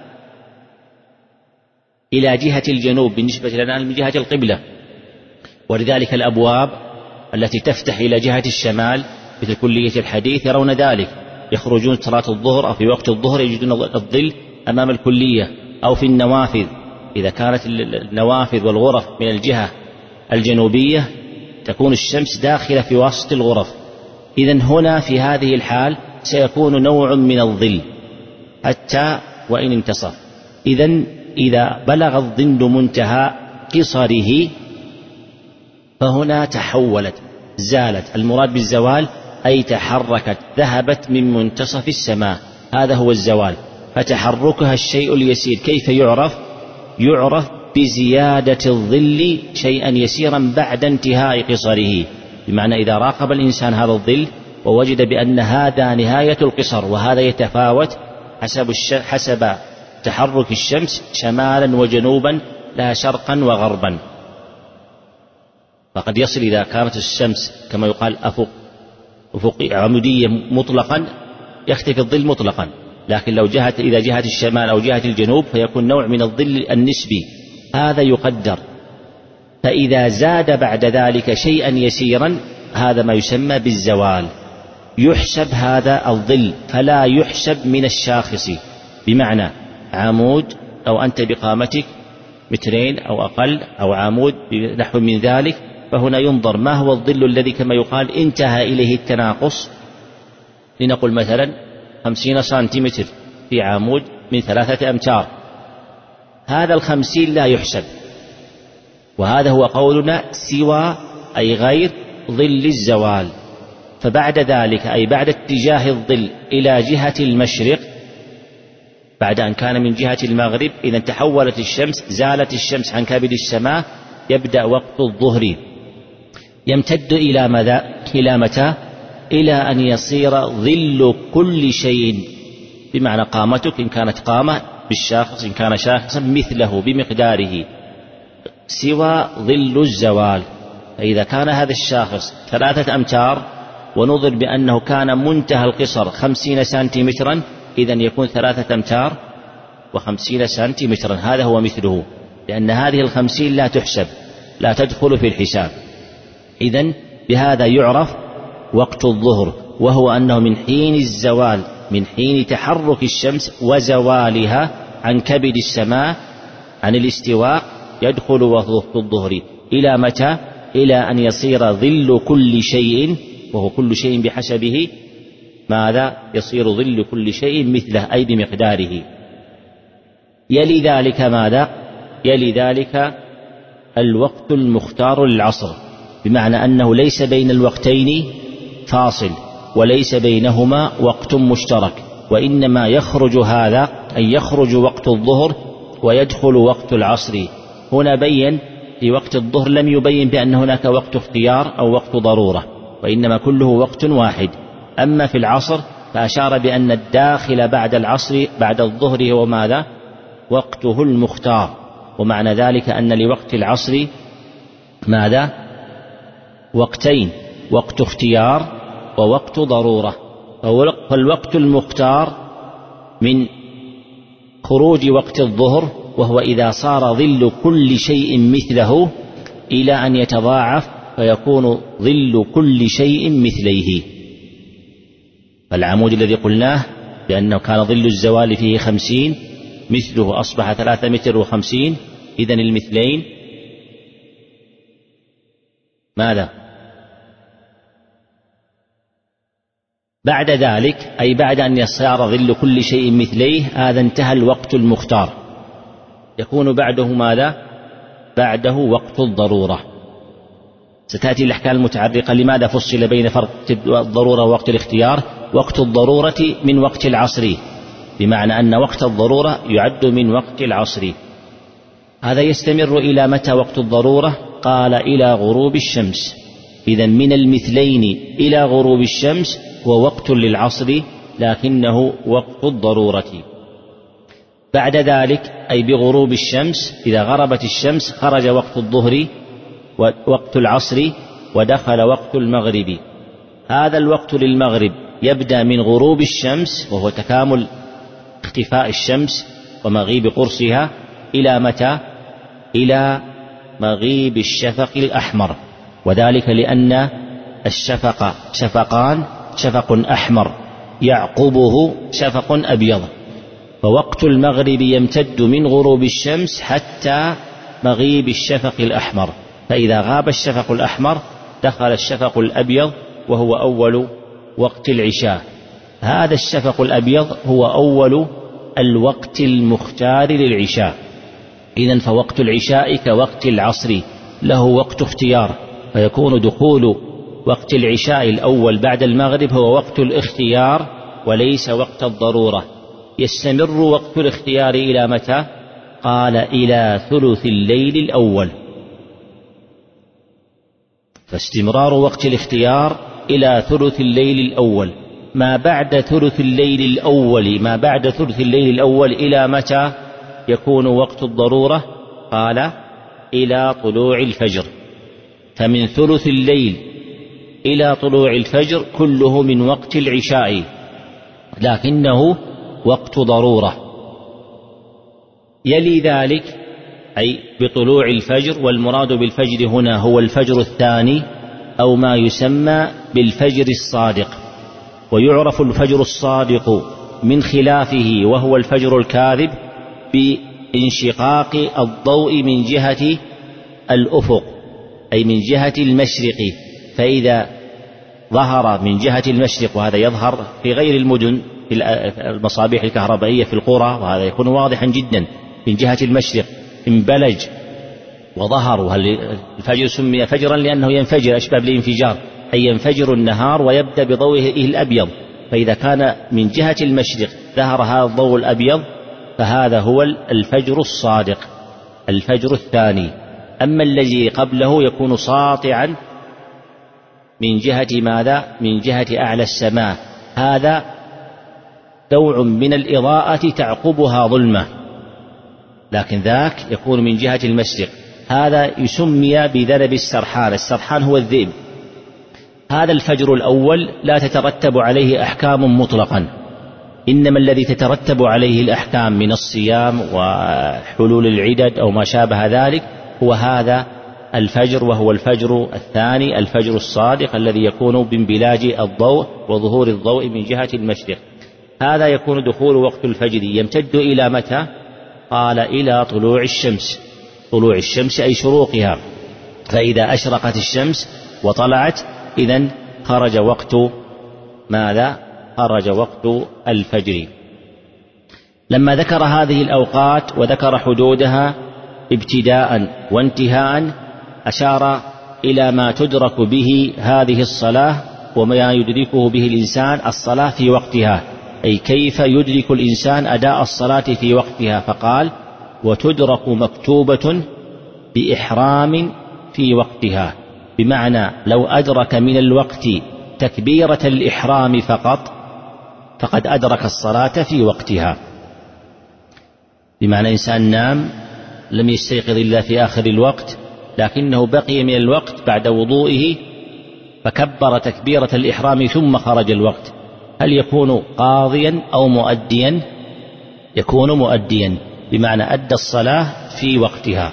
إلى جهة الجنوب بالنسبة لنا من جهة القبلة، ولذلك الأبواب التي تفتح إلى جهة الشمال مثل كلية الحديث يرون ذلك، يخرجون صلاة الظهر أو في وقت الظهر يجدون الظل أمام الكلية، أو في النوافذ إذا كانت النوافذ والغرف من الجهة الجنوبية تكون الشمس داخلة في وسط الغرف. إذن هنا في هذه الحال سيكون نوع من الظل حتى وإن انتصف. إذن إذا بلغ الظل منتهى قصره فهنا تحولت، زالت. المراد بالزوال أي تحركت، ذهبت من منتصف السماء، هذا هو الزوال. فتحركها الشيء اليسير كيف يعرف؟ يعرف بزيادة الظل شيئا يسيرا بعد انتهاء قصره، بمعنى إذا راقب الإنسان هذا الظل ووجد بأن هذا نهاية القصر وهذا يتفاوت حسب تحرك الشمس شمالا وجنوبا لا شرقا وغربا، فقد يصل إذا كانت الشمس كما يقال أفق عمودية مطلقا يختفي الظل مطلقا، لكن لو إذا جهة الشمال أو جهة الجنوب فيكون نوع من الظل النسبي، هذا يقدر. فإذا زاد بعد ذلك شيئا يسيرا هذا ما يسمى بالزوال، يحسب هذا الظل فلا يحسب من الشاخص، بمعنى عمود أو أنت بقامتك 2 أو أقل أو عمود نحو من ذلك، فهنا ينظر ما هو الظل الذي كما يقال انتهى إليه التناقص، لنقل مثلا 50 سنتيمتر في عمود من 3 أمتار، هذا 50 لا يحسب، وهذا هو قولنا سوى أي غير ظل الزوال. فبعد ذلك أي بعد اتجاه الظل إلى جهة المشرق بعد أن كان من جهة المغرب، إذا تحولت الشمس زالت الشمس عن كبد السماء، يبدأ وقت الظهر يمتد إلى متى؟ إلى أن يصير ظل كل شيء، بمعنى قامتك إن كانت قامة بالشاخص إن كان شاخصا مثله بمقداره سوى ظل الزوال. فإذا كان هذا الشاخص 3 أمتار ونظر بأنه كان منتهى القصر 50 سنتيمترا، إذن يكون 3 أمتار و50 سنتيمترا، هذا هو مثله، لأن هذه 50 لا تحسب لا تدخل في الحساب. إذن بهذا يعرف وقت الظهر، وهو أنه من حين الزوال، من حين تحرك الشمس وزوالها عن كبد السماء عن الاستواء يدخل وقت الظهر إلى متى؟ إلى أن يصير ظل كل شيء، وهو كل شيء بحسبه، ماذا؟ يصير ظل كل شيء مثله أي بمقداره. يلي ذلك ماذا؟ يلي ذلك الوقت المختار للعصر، بمعنى أنه ليس بين الوقتين فاصل وليس بينهما وقت مشترك، وإنما يخرج هذا أي يخرج وقت الظهر ويدخل وقت العصر. هنا بين في وقت الظهر لم يبين بأن هناك وقت اختيار أو وقت ضرورة، وإنما كله وقت واحد. أما في العصر فأشار بأن الداخل بعد العصر بعد الظهر هو ماذا؟ وقته المختار، ومعنى ذلك أن لوقت العصر ماذا؟ وقتين، وقت اختيار ووقت ضرورة. فالوقت المختار من خروج وقت الظهر، وهو إذا صار ظل كل شيء مثله إلى أن يتضاعف فيكون ظل كل شيء مثليه. فالعمود الذي قلناه بأنه كان ظل الزوال فيه 50 مثله أصبح 3 متر و50، إذن المثلين ماذا؟ بعد ذلك أي بعد أن يصار ظل كل شيء مثليه هذا انتهى الوقت المختار، يكون بعده ماذا؟ بعده وقت الضرورة. ستأتي الأحكام المتعرقة لماذا فصل بين فرق الضرورة ووقت الاختيار. وقت الضرورة من وقت العصر، بمعنى أن وقت الضرورة يعد من وقت العصر. هذا يستمر إلى متى وقت الضرورة؟ قال إلى غروب الشمس. إذن من المثلين إلى غروب الشمس هو وقت للعصر لكنه وقت الضرورة. بعد ذلك أي بغروب الشمس إذا غربت الشمس خرج وقت الظهر ووقت العصر ودخل وقت المغرب. هذا الوقت للمغرب يبدأ من غروب الشمس وهو تكامل اختفاء الشمس ومغيب قرصها إلى متى؟ إلى مغيب الشفق الأحمر، وذلك لأن الشفق شفقان، شفق أحمر يعقبه شفق أبيض، فوقت المغرب يمتد من غروب الشمس حتى مغيب الشفق الأحمر، فإذا غاب الشفق الأحمر دخل الشفق الأبيض وهو أول وقت العشاء. هذا الشفق الأبيض هو أول الوقت المختار للعشاء. إذن فوقت العشاء كوقت العصر له وقت اختيار، فيكون دخول وقت العشاء الأول بعد المغرب هو وقت الاختيار وليس وقت الضرورة. يستمر وقت الاختيار إلى متى؟ قال إلى ثلث الليل الأول. فاستمرار وقت الاختيار إلى ثلث الليل الأول. ما بعد ثلث الليل الأول إلى متى يكون وقت الضرورة؟ قال إلى طلوع الفجر. فمن ثلث الليل إلى طلوع الفجر كله من وقت العشاء لكنه وقت ضرورة. يلي ذلك أي بطلوع الفجر، والمراد بالفجر هنا هو الفجر الثاني أو ما يسمى بالفجر الصادق. ويعرف الفجر الصادق من خلافه وهو الفجر الكاذب بانشقاق الضوء من جهة الأفق أي من جهة المشرق، فإذا ظهر من جهة المشرق، وهذا يظهر في غير المدن في المصابيح الكهربائية في القرى، وهذا يكون واضحا جدا من جهة المشرق انبلج وظهر. وهل الفجر سمي فجرا لأنه ينفجر أشبه بالانفجار، أي ينفجر النهار ويبدأ بضوئه الأبيض، فإذا كان من جهة المشرق ظهر هذا الضوء الأبيض فهذا هو الفجر الصادق الفجر الثاني. أما الذي قبله يكون ساطعا من جهة ماذا؟ من جهة أعلى السماء، هذا نوع من الإضاءة تعقبها ظلمة، لكن ذاك يكون من جهة المشرق. هذا يسمي بذنب السرحان، السرحان هو الذئب. هذا الفجر الأول لا تترتب عليه أحكام مطلقا، إنما الذي تترتب عليه الأحكام من الصيام وحلول العدد أو ما شابه ذلك هو هذا الفجر، وهو الفجر الثاني الفجر الصادق الذي يكون بانبلاج الضوء وظهور الضوء من جهة المشرق. هذا يكون دخول وقت الفجر يمتد إلى متى؟ قال إلى طلوع الشمس. طلوع الشمس أي شروقها، فإذا أشرقت الشمس وطلعت إذن خرج وقت ماذا؟ خرج وقت الفجر. لما ذكر هذه الأوقات وذكر حدودها ابتداء وانتهاء أشار إلى ما تدرك به هذه الصلاة وما يدركه به الإنسان الصلاة في وقتها، أي كيف يدرك الإنسان أداء الصلاة في وقتها، فقال وتدرك مكتوبة بإحرام في وقتها، بمعنى لو أدرك من الوقت تكبيرة الإحرام فقط فقد أدرك الصلاة في وقتها. بمعنى إنسان نام لم يستيقظ إلا في آخر الوقت لكنه بقي من الوقت بعد وضوئه فكبر تكبيرة الإحرام ثم خرج الوقت، هل يكون قاضيا أو مؤديا؟ يكون مؤديا، بمعنى أدى الصلاة في وقتها.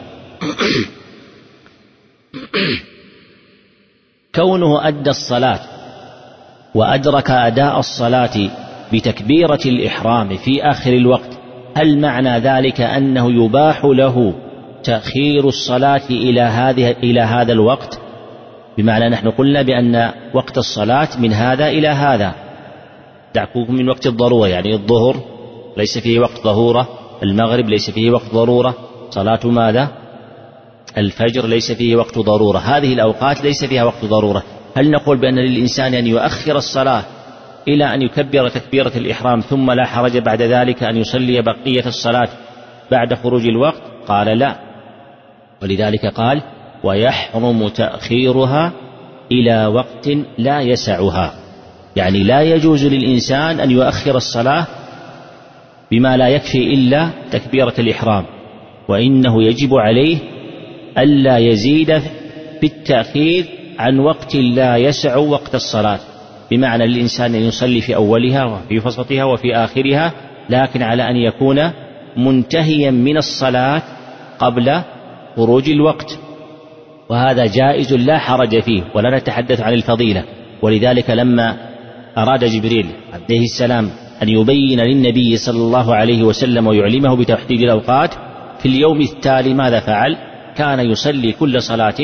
كونه أدى الصلاة وأدرك أداء الصلاة بتكبيرة الإحرام في آخر الوقت، هل معنى ذلك أنه يباح له تأخير الصلاة إلى هذا الوقت؟ بمعنى نحن قلنا بأن وقت الصلاة من هذا إلى هذا، دعكم من وقت الضرورة، يعني الظهر ليس فيه وقت ضرورة، المغرب ليس فيه وقت ضرورة، صلاة ماذا؟ الفجر ليس فيه وقت ضرورة. هذه الأوقات ليس فيها وقت ضرورة، هل نقول بأن للإنسان أن يؤخر الصلاة إلى أن يكبر تكبيرة الإحرام ثم لا حرج بعد ذلك أن يصلي بقية الصلاة بعد خروج الوقت؟ قال لا، ولذلك قال ويحرم تأخيرها إلى وقت لا يسعها، يعني لا يجوز للإنسان أن يؤخر الصلاة بما لا يكفي إلا تكبيرة الإحرام، وإنه يجب عليه ألا يزيد في التأخير عن وقت لا يسع وقت الصلاة، بمعنى للإنسان أن يصلي في أولها وفي وسطها وفي آخرها، لكن على أن يكون منتهيا من الصلاة قبل خروج الوقت، وهذا جائز لا حرج فيه، ولا نتحدث عن الفضيلة. ولذلك لما أراد جبريل عليه السلام أن يبين للنبي صلى الله عليه وسلم ويعلمه بتحديد الأوقات، في اليوم التالي ماذا فعل؟ كان يصلي كل صلاة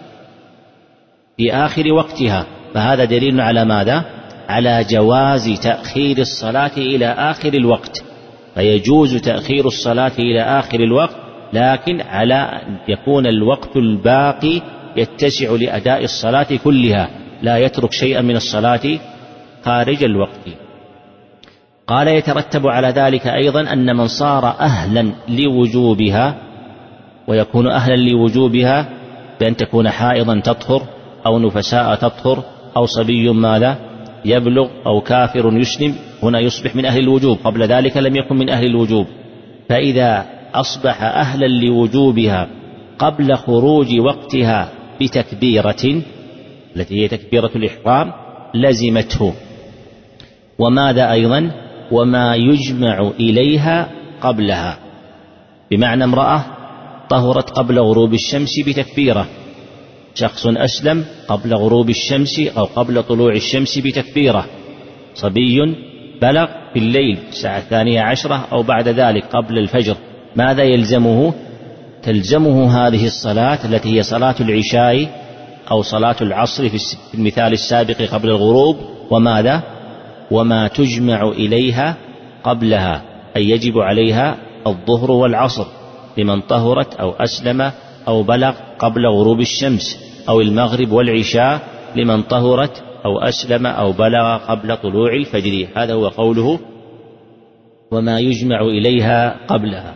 في آخر وقتها، فهذا دليل على ماذا؟ على جواز تأخير الصلاة إلى آخر الوقت، فيجوز تأخير الصلاة إلى آخر الوقت، لكن على أن يكون الوقت الباقي يتسع لأداء الصلاة كلها، لا يترك شيئا من الصلاة خارج الوقت. قال يترتب على ذلك أيضا أن من صار أهلا لوجوبها، ويكون أهلا لوجوبها بأن تكون حائضا تطهر، أو نفساء تطهر، أو صبي ماذا يبلغ، أو كافر يسلم، هنا يصبح من أهل الوجوب، قبل ذلك لم يكن من أهل الوجوب. فإذا أصبح أهلا لوجوبها قبل خروج وقتها بتكبيرة التي هي تكبيرة الإحرام لزمته. وماذا أيضا؟ وما يجمع إليها قبلها، بمعنى امرأة طهرت قبل غروب الشمس بتكبيرة، شخص أسلم قبل غروب الشمس أو قبل طلوع الشمس بتكبيرة، صبي بلغ في الليل الساعة 12 أو بعد ذلك قبل الفجر، ماذا يلزمه؟ تلزمه هذه الصلاة التي هي صلاة العشاء أو صلاة العصر في المثال السابق قبل الغروب، وماذا؟ وما تجمع إليها قبلها، أي يجب عليها الظهر والعصر لمن طهرت أو أسلم أو بلغ قبل غروب الشمس، أو المغرب والعشاء لمن طهرت أو أسلم أو بلغ قبل طلوع الفجر. هذا هو قوله وما يجمع إليها قبلها.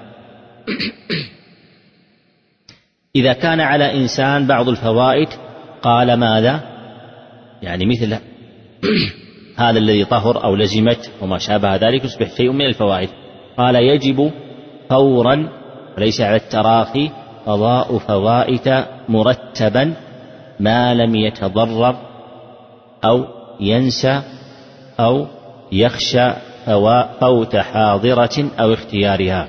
إذا كان على إنسان بعض الفوائد قال ماذا؟ يعني مثل هذا الذي طهر أو لزمت وما شابه ذلك يصبح شيء من الفوائد، قال يجب فورا وليس على التراخي قضاء فوائد مرتبا ما لم يتضرر أو ينسى أو يخشى فوت حاضرة أو اختيارها.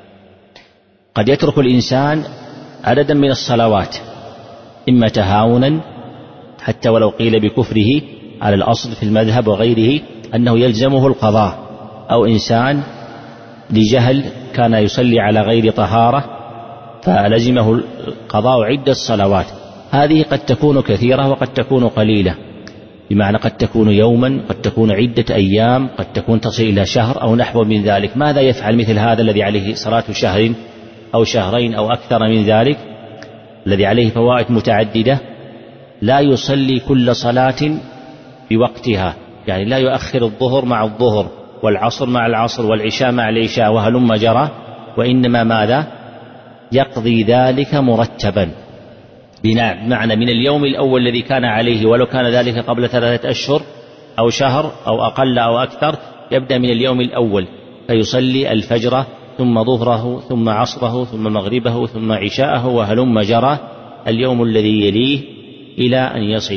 قد يترك الإنسان عددا من الصلوات إما تهاونا حتى ولو قيل بكفره على الأصل في المذهب وغيره أنه يلزمه القضاء، أو إنسان لجهل كان يصلي على غير طهارة فلزمه القضاء عدة صلوات، هذه قد تكون كثيرة وقد تكون قليلة، بمعنى قد تكون يوما، قد تكون عدة أيام، قد تكون تصل إلى شهر أو نحو من ذلك. ماذا يفعل مثل هذا الذي عليه صلاة شهر أو شهرين أو أكثر من ذلك، الذي عليه فوائد متعددة؟ لا يصلي كل صلاة بوقتها، يعني لا يؤخر الظهر مع الظهر والعصر مع العصر والعشاء مع العشاء وهلم جرى، وإنما ماذا؟ يقضي ذلك مرتبا، بمعنى من اليوم الأول الذي كان عليه ولو كان ذلك قبل 3 أشهر أو شهر أو أقل أو أكثر، يبدأ من اليوم الأول فيصلي الفجر ثم ظهره ثم عصره ثم مغربه ثم عشاءه وهلم جرى اليوم الذي يليه إلى أن يصل.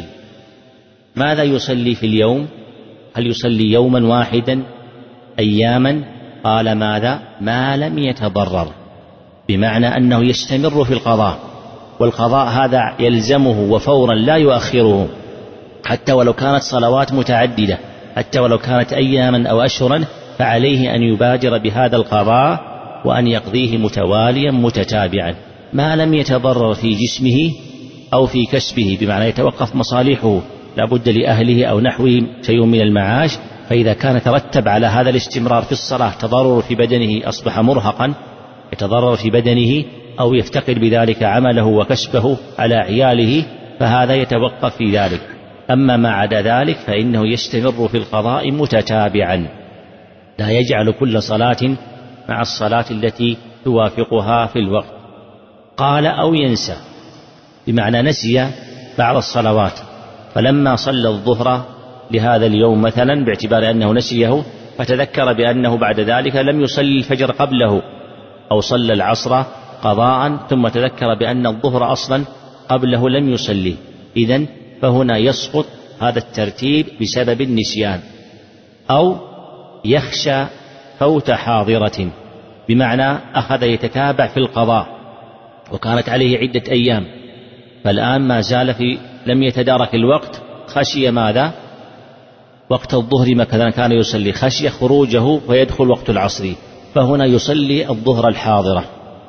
ماذا يصلي في اليوم؟ هل يصلي يوما واحدا أياما؟ قال ماذا؟ ما لم يتضرر، بمعنى أنه يستمر في القضاء، والقضاء هذا يلزمه وفورا لا يؤخره، حتى ولو كانت صلوات متعددة، حتى ولو كانت أياما أو أشهرا، فعليه أن يبادر بهذا القضاء وأن يقضيه متواليا متتابعا ما لم يتضرر في جسمه أو في كسبه، بمعنى يتوقف مصالحه، لا بد لأهله أو نحوه شيء من المعاش، فإذا كان ترتب على هذا الاستمرار في الصلاة تضرر في بدنه أصبح مرهقا يتضرر في بدنه أو يفتقد بذلك عمله وكسبه على عياله، فهذا يتوقف في ذلك. أما ما عدا ذلك فإنه يستمر في القضاء متتابعا، لا يجعل كل صلاة مع الصلاة التي توافقها في الوقت. قال أو ينسى، بمعنى نسي بعض الصلوات، فلما صلى الظهر لهذا اليوم مثلا باعتبار أنه نسيه، فتذكر بأنه بعد ذلك لم يصلي الفجر قبله، أو صلى العصر قضاء ثم تذكر بأن الظهر أصلا قبله لم يصلي، إذن فهنا يسقط هذا الترتيب بسبب النسيان. أو يخشى فوت حاضرة، بمعنى أخذ يتتابع في القضاء وكانت عليه عدة أيام، فالآن ما زال لم يتدارك الوقت، خشي ماذا؟ وقت الظهر مثلا كان يصلي، خشي خروجه ويدخل وقت العصر، فهنا يصلي الظهر الحاضرة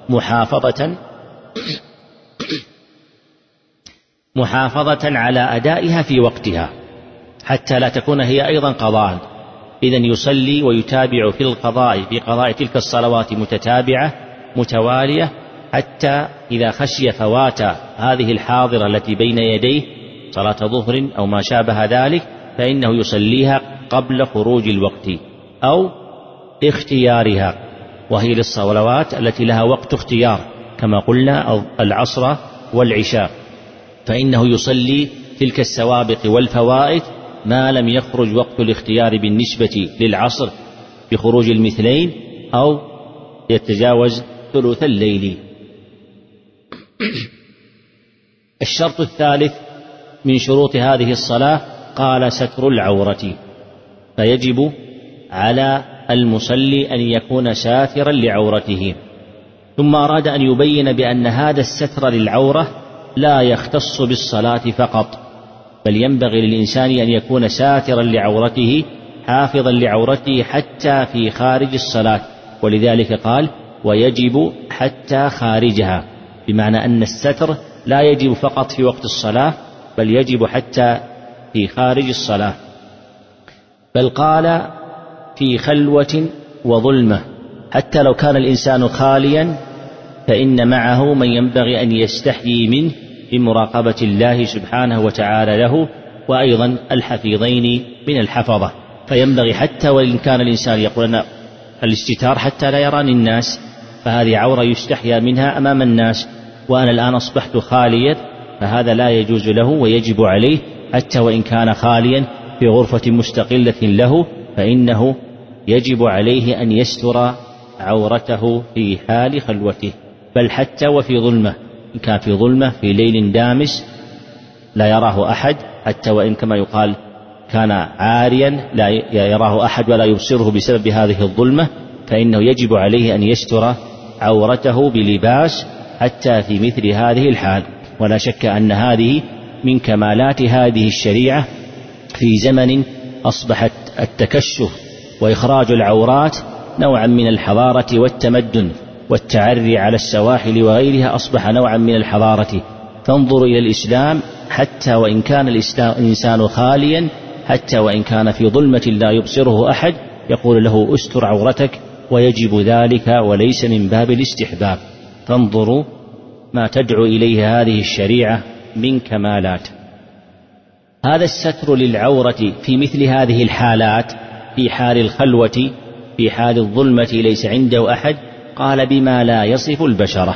محافظة على أدائها في وقتها حتى لا تكون هي أيضا قضاء. إذن يصلي ويتابع في قضاء تلك الصلوات متتابعة متوالية، حتى إذا خشي فوات هذه الحاضرة التي بين يديه صلاة ظهر أو ما شابه ذلك، فإنه يصليها قبل خروج الوقت أو اختيارها، وهي للصلوات التي لها وقت اختيار كما قلنا العصر والعشاء، فإنه يصلي تلك السوابق والفوائت ما لم يخرج وقت الاختيار بالنسبة للعصر بخروج المثلين أو يتجاوز ثلث الليل. الشرط الثالث من شروط هذه الصلاة قال ستر العورة، فيجب على المصلي أن يكون ساترا لعورته. ثم أراد أن يبين بأن هذا الستر للعورة لا يختص بالصلاة فقط، بل ينبغي للإنسان أن يكون ساترا لعورته حافظا لعورته حتى في خارج الصلاة، ولذلك قال ويجب حتى خارجها، بمعنى أن الستر لا يجب فقط في وقت الصلاة بل يجب حتى في خارج الصلاة. بل قال في خلوة وظلمة، حتى لو كان الإنسان خاليا فإن معه من ينبغي أن يستحيي منه بمراقبة الله سبحانه وتعالى له، وأيضا الحفيظين من الحفظة، فينبغي حتى وإن كان الإنسان يقول أن الاستتار حتى لا يراني الناس، فهذه عورة يستحيا منها أمام الناس، وأنا الآن أصبحت خاليا، فهذا لا يجوز له ويجب عليه حتى وإن كان خاليا في غرفة مستقلة له، فإنه يجب عليه أن يستر عورته في حال خلوته، بل حتى وفي ظلمة، إن كان في ظلمة في ليل دامس لا يراه أحد، حتى وإن كما يقال كان عاريا لا يراه أحد ولا يبصره بسبب هذه الظلمة، فإنه يجب عليه أن يستر عورته بلباس حتى في مثل هذه الحال. ولا شك أن هذه من كمالات هذه الشريعة في زمن أصبحت التكشف وإخراج العورات نوعا من الحضارة والتمدن، والتعري على السواحل وغيرها أصبح نوعا من الحضارة. فانظروا إلى الإسلام حتى وإن كان الإنسان خاليا، حتى وإن كان في ظلمة لا يبصره أحد، يقول له استر عورتك، ويجب ذلك وليس من باب الاستحباب. فانظروا ما تدعو إليه هذه الشريعة من كمالات. هذا الستر للعورة في مثل هذه الحالات، في حال الخلوة، في حال الظلمة ليس عنده أحد، قال بما لا يصف البشرة،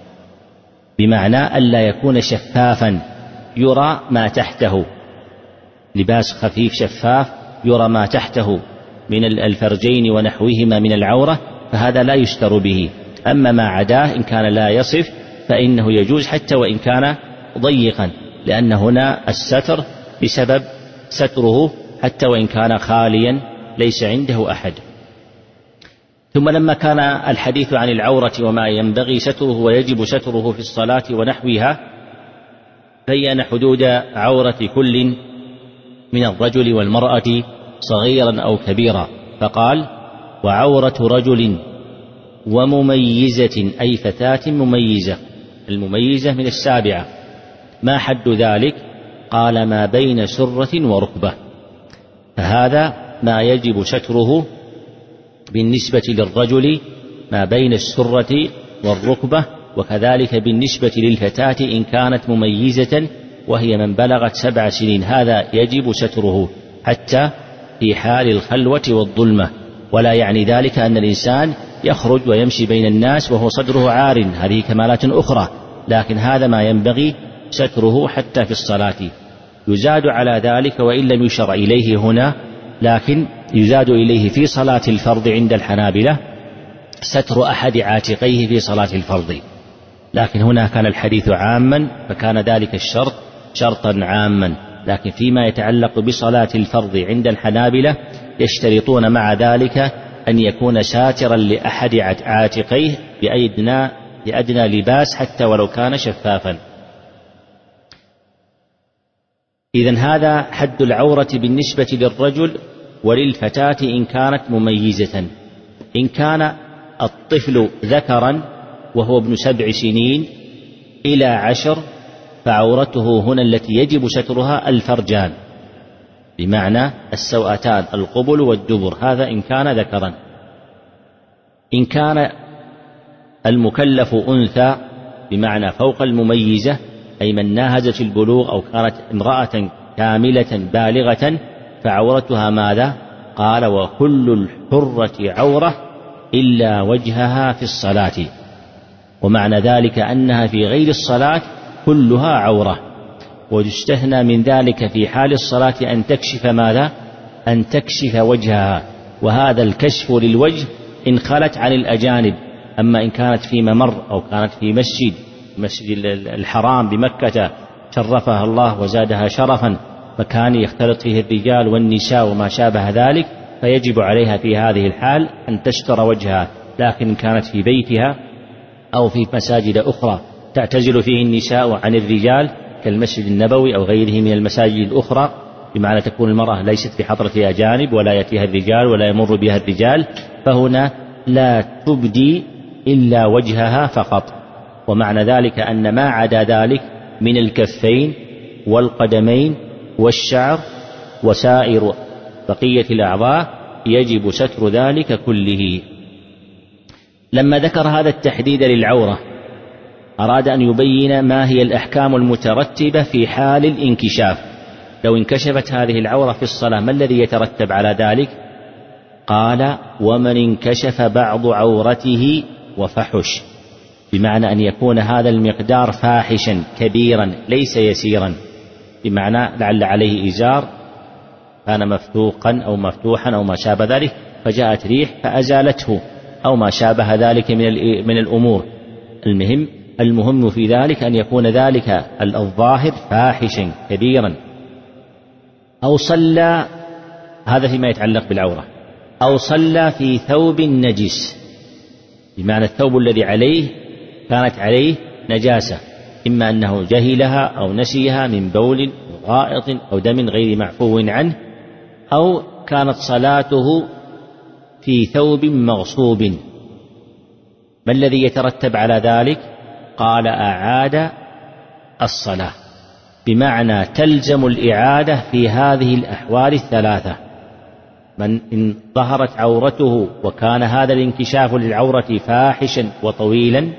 بمعنى ألا يكون شفافا يرى ما تحته، لباس خفيف شفاف يرى ما تحته من الفرجين ونحوهما من العورة، فهذا لا يستر به. أما ما عداه إن كان لا يصف فإنه يجوز حتى وإن كان ضيقا، لأن هنا الستر بسبب ستره حتى وإن كان خاليا ليس عنده أحد. ثم لما كان الحديث عن العورة وما ينبغي ستره ويجب ستره في الصلاة ونحوها، بين حدود عورة كل من الرجل والمرأة صغيرا أو كبيرا، فقال وعورة رجل ومميزة، أي فتاة مميزة، المميزة من السابعة، ما حد ذلك؟ قال ما بين سرة وركبة، فهذا ما يجب ستره بالنسبة للرجل ما بين السرة والركبة، وكذلك بالنسبة للفتاة إن كانت مميزة وهي من بلغت 7 سنين، هذا يجب ستره حتى في حال الخلوة والظلمة. ولا يعني ذلك أن الإنسان يخرج ويمشي بين الناس وهو صدره عار، هذه كمالات أخرى، لكن هذا ما ينبغي ستره حتى في الصلاة. يزاد على ذلك وإن لم يشر إليه هنا، لكن يزاد إليه في صلاة الفرض عند الحنابلة ستر أحد عاتقيه في صلاة الفرض، لكن هنا كان الحديث عاما فكان ذلك الشرط شرطا عاما. لكن فيما يتعلق بصلاة الفرض عند الحنابلة يشترطون مع ذلك أن يكون ساترا لأحد عاتقيه بأدنى لباس حتى ولو كان شفافا. إذن هذا حد العورة بالنسبة للرجل وللفتاة إن كانت مميزة. إن كان الطفل ذكرا وهو ابن 7 سنين إلى 10 فعورته هنا التي يجب سترها الفرجان، بمعنى السوأتان القبل والدبر، هذا إن كان ذكرا. إن كان المكلف أنثى بمعنى فوق المميزة أي من ناهزت البلوغ أو كانت امرأة كاملة بالغة فعورتها ماذا؟ قال وكل الحرة عورة إلا وجهها في الصلاة، ومعنى ذلك أنها في غير الصلاة كلها عورة، ويستثنى من ذلك في حال الصلاة أن تكشف ماذا؟ أن تكشف وجهها، وهذا الكشف للوجه إن خلت عن الأجانب. أما إن كانت في ممر أو كانت في مسجد الحرام بمكة شرفها الله وزادها شرفا، مكان يختلط فيه الرجال والنساء وما شابه ذلك، فيجب عليها في هذه الحال أن تستر وجهها. لكن كانت في بيتها أو في مساجد أخرى تعتزل فيه النساء عن الرجال كالمسجد النبوي أو غيره من المساجد الأخرى، بمعنى تكون المرأة ليست في حضرة أجانب ولا يأتيها الرجال ولا يمر بها الرجال، فهنا لا تبدي إلا وجهها فقط. ومعنى ذلك أن ما عدا ذلك من الكفين والقدمين والشعر وسائر بقية الأعضاء يجب ستر ذلك كله. لما ذكر هذا التحديد للعورة أراد أن يبين ما هي الأحكام المترتبة في حال الانكشاف. لو انكشفت هذه العورة في الصلاة ما الذي يترتب على ذلك؟ قال ومن انكشف بعض عورته وفحش، بمعنى أن يكون هذا المقدار فاحشا كبيرا ليس يسيرا، بمعنى لعل عليه إزار كان مفتوقا أو مفتوحا أو ما شابه ذلك فجاءت ريح فأزالته أو ما شابه ذلك من الأمور. المهم في ذلك أن يكون ذلك الظاهر فاحشا كبيرا. أو صلى، هذا فيما يتعلق بالعورة، أو صلى في ثوب نجس، بمعنى الثوب الذي عليه كانت عليه نجاسة، إما أنه جهلها أو نسيها من بول أو غائط أو دم غير معفو عنه، أو كانت صلاته في ثوب مغصوب. ما الذي يترتب على ذلك؟ قال أعاد الصلاة، بمعنى تلزم الإعادة في هذه الأحوال الثلاثة. من إن ظهرت عورته وكان هذا الانكشاف للعورة فاحشا وطويلا،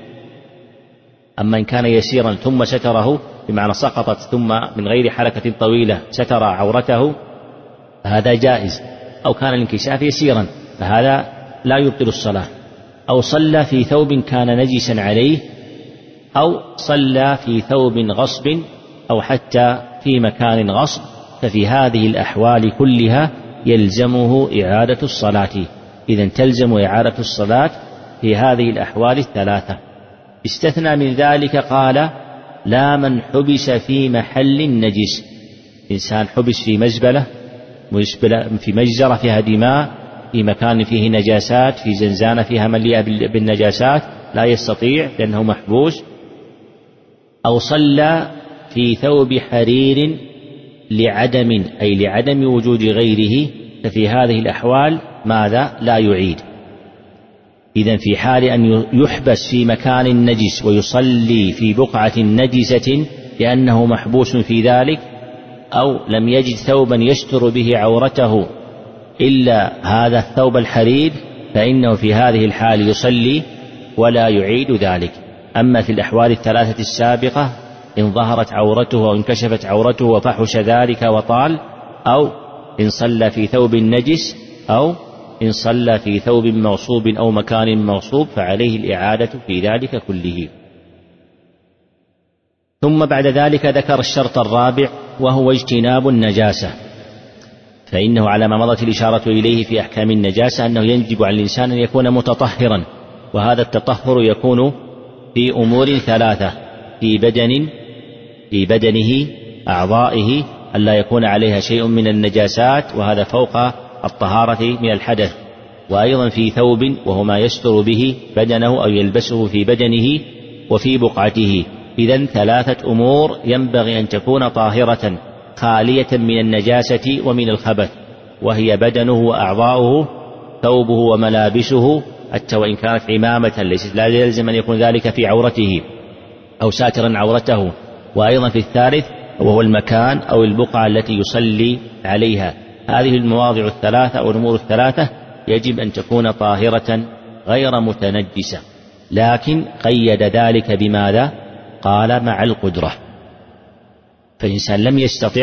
أما إن كان يسيرا ثم ستره بمعنى سقطت ثم من غير حركة طويلة ستر عورته فهذا جائز، أو كان الانكشاف يسيرا فهذا لا يبطل الصلاة. أو صلى في ثوب كان نجسا عليه، أو صلى في ثوب غصب أو حتى في مكان غصب، ففي هذه الأحوال كلها يلزمه إعادة الصلاة. إذن تلزم إعادة الصلاة في هذه الأحوال الثلاثة. استثنى من ذلك قال لا من حبس في محل نجس، إنسان حبس في مزبلة في مجزرة فيها دماء، في مكان فيه نجاسات، في زنزانة فيها مليئة بالنجاسات لا يستطيع لأنه محبوس. أو صلى في ثوب حرير لعدم أي لعدم وجود غيره، ففي هذه الأحوال ماذا؟ لا يعيد. إذن في حال أن يحبس في مكان نجس ويصلي في بقعة نجسة لأنه محبوس في ذلك، أو لم يجد ثوبا يستر به عورته إلا هذا الثوب الحرير، فإنه في هذه الحال يصلي ولا يعيد ذلك. أما في الأحوال الثلاثة السابقة إن ظهرت عورته أو انكشفت عورته وفحش ذلك وطال، أو إن صلى في ثوب نجس، أو إن صلى في ثوب مغصوب أو مكان مغصوب، فعليه الإعادة في ذلك كله. ثم بعد ذلك ذكر الشرط الرابع وهو اجتناب النجاسة، فإنه على ما مضت الإشارة إليه في أحكام النجاسة أنه يجب على الإنسان أن يكون متطهرا، وهذا التطهر يكون في أمور ثلاثة: في بدنه أعضائه ألا يكون عليها شيء من النجاسات، وهذا فوق الطهارة من الحدث، وأيضا في ثوب وهو ما يستر به بدنه أو يلبسه في بدنه، وفي بقعته. إذن 3 أمور ينبغي أن تكون طاهرة خالية من النجاسة ومن الخبث، وهي بدنه وأعضاؤه، ثوبه وملابسه، حتى وإن كانت عمامة لا يلزم أن يكون ذلك في عورته أو ساترا عورته، وأيضا في الثالث وهو المكان أو البقعة التي يصلي عليها. هذه المواضع الثلاثة أو الأمور الثلاثة يجب أن تكون طاهرة غير متنجسة، لكن قيد ذلك بماذا؟ قال مع القدرة. فالإنسان لم يستطع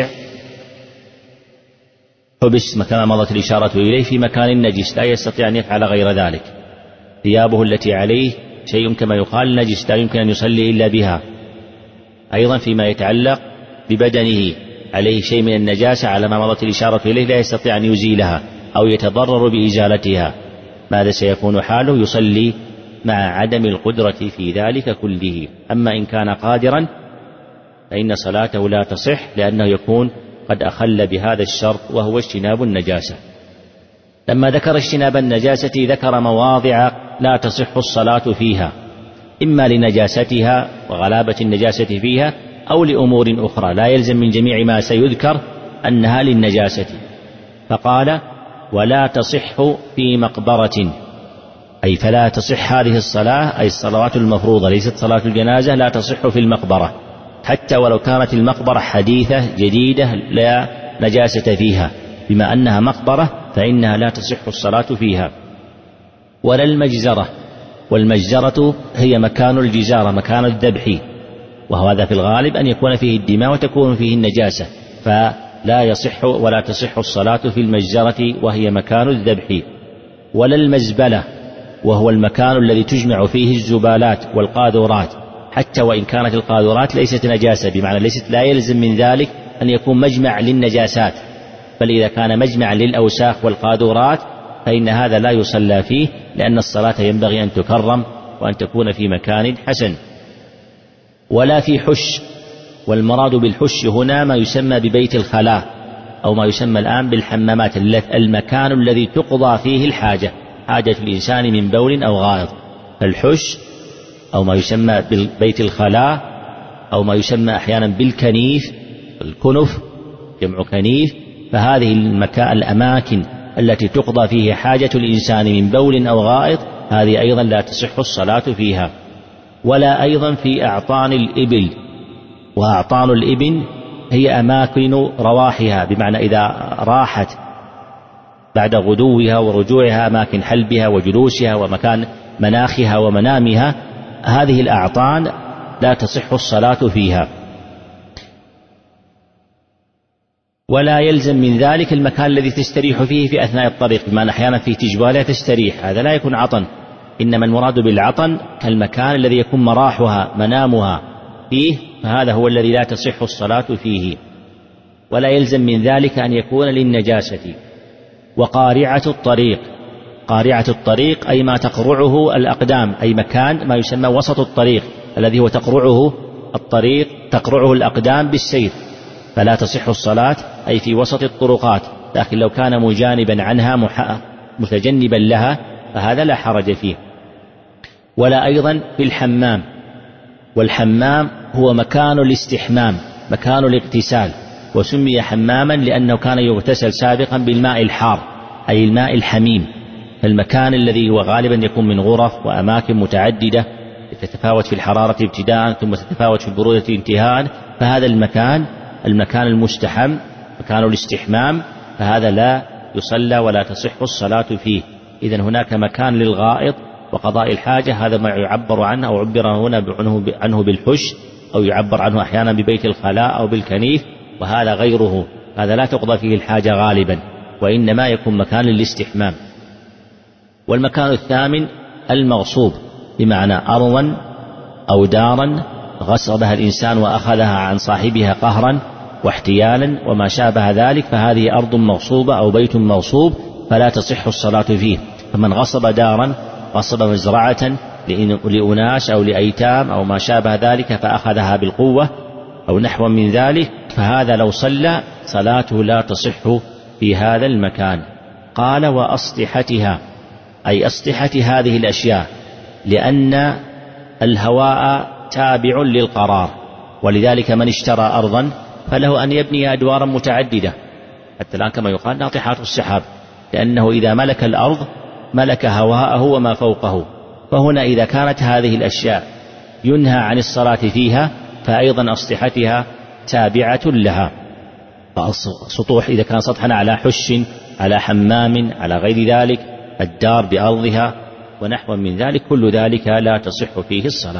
حبس كما مضت الإشارة إليه في مكان نجس، لا يستطيع أن يفعل غير ذلك، ثيابه التي عليه شيء كما يقال نجس لا يمكن أن يصلي إلا بها. أيضا فيما يتعلق ببدنه عليه شيء من النجاسة على ما مضت الإشارة إليه لا يستطيع أن يزيلها أو يتضرر بإزالتها، ماذا سيكون حاله؟ يصلي مع عدم القدرة في ذلك كله. أما إن كان قادرا فإن صلاته لا تصح، لأنه يكون قد أخل بهذا الشرط وهو اجتناب النجاسة. لما ذكر اجتناب النجاسة ذكر مواضع لا تصح الصلاة فيها، إما لنجاستها وغلابة النجاسة فيها أو لأمور أخرى، لا يلزم من جميع ما سيذكر أنها للنجاسة. فقال: ولا تصح في مقبرة، أي فلا تصح هذه الصلاة، أي الصلوات المفروضة ليست صلاة الجنازة، لا تصح في المقبرة، حتى ولو كانت المقبرة حديثة جديدة لا نجاسة فيها، بما أنها مقبرة فإنها لا تصح الصلاة فيها. ولا المجزرة، والمجزرة هي مكان الجزارة، مكان الذبح، وهذا في الغالب أن يكون فيه الدماء وتكون فيه النجاسة، فلا يصح ولا تصح الصلاة في المجزرة وهي مكان الذبح. ولا المزبلة، وهو المكان الذي تجمع فيه الزبالات والقاذورات، حتى وإن كانت القاذورات ليست نجاسة، بمعنى لا يلزم من ذلك أن يكون مجمع للنجاسات، بل إذا كان مجمع للأوساخ والقاذورات فإن هذا لا يصلى فيه، لأن الصلاة ينبغي أن تكرم وأن تكون في مكان حسن. ولا في حش، والمراد بالحش هنا ما يسمى ببيت الخلاء، أو ما يسمى الآن بالحمامات، المكان الذي تقضى فيه الحاجة، حاجة الإنسان من بول أو غائط. الحش أو ما يسمى ببيت الخلاء، أو ما يسمى أحيانا بالكنيف، الكنف جمع كنيف، فهذه الأماكن التي تقضى فيه حاجة الإنسان من بول أو غائط، هذه أيضا لا تصح الصلاة فيها. ولا أيضا في أعطان الإبل، وأعطان الإبل هي أماكن رواحها، بمعنى إذا راحت بعد غدوها ورجوعها، أماكن حلبها وجلوسها ومكان مناخها ومنامها، هذه الأعطان لا تصح الصلاة فيها. ولا يلزم من ذلك المكان الذي تستريح فيه في أثناء الطريق، بمعنى أحيانا فيه تجوالها تستريح، هذا لا يكون عطن، إنما المراد بالعطن المكان الذي يكون مراحها منامها فيه، فهذا هو الذي لا تصح الصلاة فيه. ولا يلزم من ذلك أن يكون للنجاسة. وقارعة الطريق، قارعة الطريق أي ما تقرعه الأقدام، أي مكان ما يسمى وسط الطريق الذي هو تقرعه الطريق، تقرعه الأقدام بالسير، فلا تصح الصلاة أي في وسط الطرقات، لكن لو كان مجانبا عنها متجنبا لها فهذا لا حرج فيه. ولا أيضا في الحمام، والحمام هو مكان الاستحمام، مكان الاغتسال، وسمي حماما لأنه كان يغتسل سابقا بالماء الحار أي الماء الحميم، المكان الذي هو غالبا يكون من غرف وأماكن متعددة تتفاوت في الحرارة ابتداء ثم تتفاوت في البرودة انتهاء، فهذا المكان المستحم مكان الاستحمام، فهذا لا يصلى ولا تصح الصلاة فيه. إذن هناك مكان للغائط وقضاء الحاجة، هذا ما يعبر عنه أو عبر هنا عنه بالحش، أو يعبر عنه أحيانا ببيت الخلاء أو بالكنيف، وهذا غيره، هذا لا تقضى فيه الحاجة غالبا، وإنما يكون مكان للاستحمام. والمكان الثامن المغصوب، بمعنى أرضا أو دارا غصبها الإنسان وأخذها عن صاحبها قهرا واحتيالا وما شابه ذلك، فهذه أرض مغصوبة أو بيت مغصوب فلا تصح الصلاة فيه. فمن غصب دارا، غصب مزرعة لأناس أو لأيتام أو ما شابه ذلك فأخذها بالقوة أو نحو من ذلك، فهذا لو صلى صلاته لا تصح في هذا المكان. قال وأسطحتها، أي أسطحة هذه الأشياء، لأن الهواء تابع للقرار، ولذلك من اشترى أرضا فله أن يبني أدوارا متعددة، حتى الآن كما يقال ناطحات السحاب، لأنه إذا ملك الأرض ملك هواءه وما فوقه. فهنا إذا كانت هذه الأشياء ينهى عن الصلاة فيها فأيضا أسطحتها تابعة لها. فالسطوح إذا كان سطحا على حش، على حمام، على غير ذلك، الدار بأرضها ونحو من ذلك، كل ذلك لا تصح فيه الصلاة.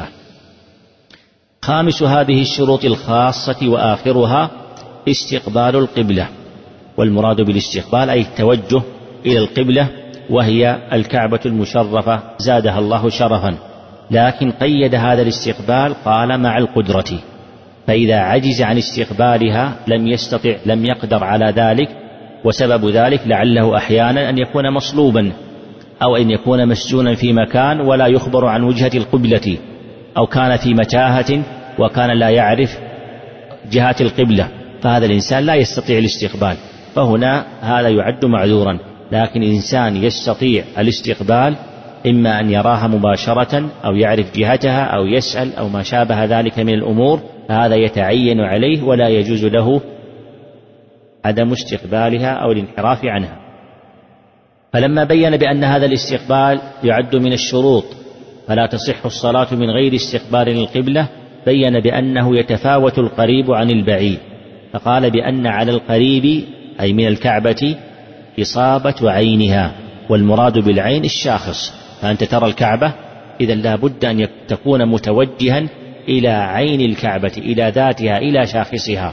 خامس هذه الشروط الخاصة وآخرها استقبال القبلة، والمراد بالاستقبال أي التوجه إلى القبلة، وهي الكعبة المشرفة زادها الله شرفا، لكن قيد هذا الاستقبال قال مع القدرة، فإذا عجز عن استقبالها لم يقدر على ذلك، وسبب ذلك لعله أحيانا أن يكون مصلوبا أو أن يكون مسجونا في مكان ولا يخبر عن وجهة القبلة، أو كان في متاهة وكان لا يعرف جهة القبلة، فهذا الإنسان لا يستطيع الاستقبال، فهنا هذا يعد معذورا. لكن إنسان يستطيع الاستقبال إما أن يراها مباشرة أو يعرف جهتها أو يسأل أو ما شابه ذلك من الأمور، فهذا يتعين عليه ولا يجوز له عدم استقبالها أو الانحراف عنها. فلما بين بأن هذا الاستقبال يعد من الشروط فلا تصح الصلاة من غير استقبال للقبلة، بين بأنه يتفاوت القريب عن البعيد، فقال بأن على القريب أي من الكعبة إصابة عينها، والمراد بالعين الشاخص، فأنت ترى الكعبة إذا لا بد أن تكون متوجها إلى عين الكعبة، إلى ذاتها، إلى شاخصها،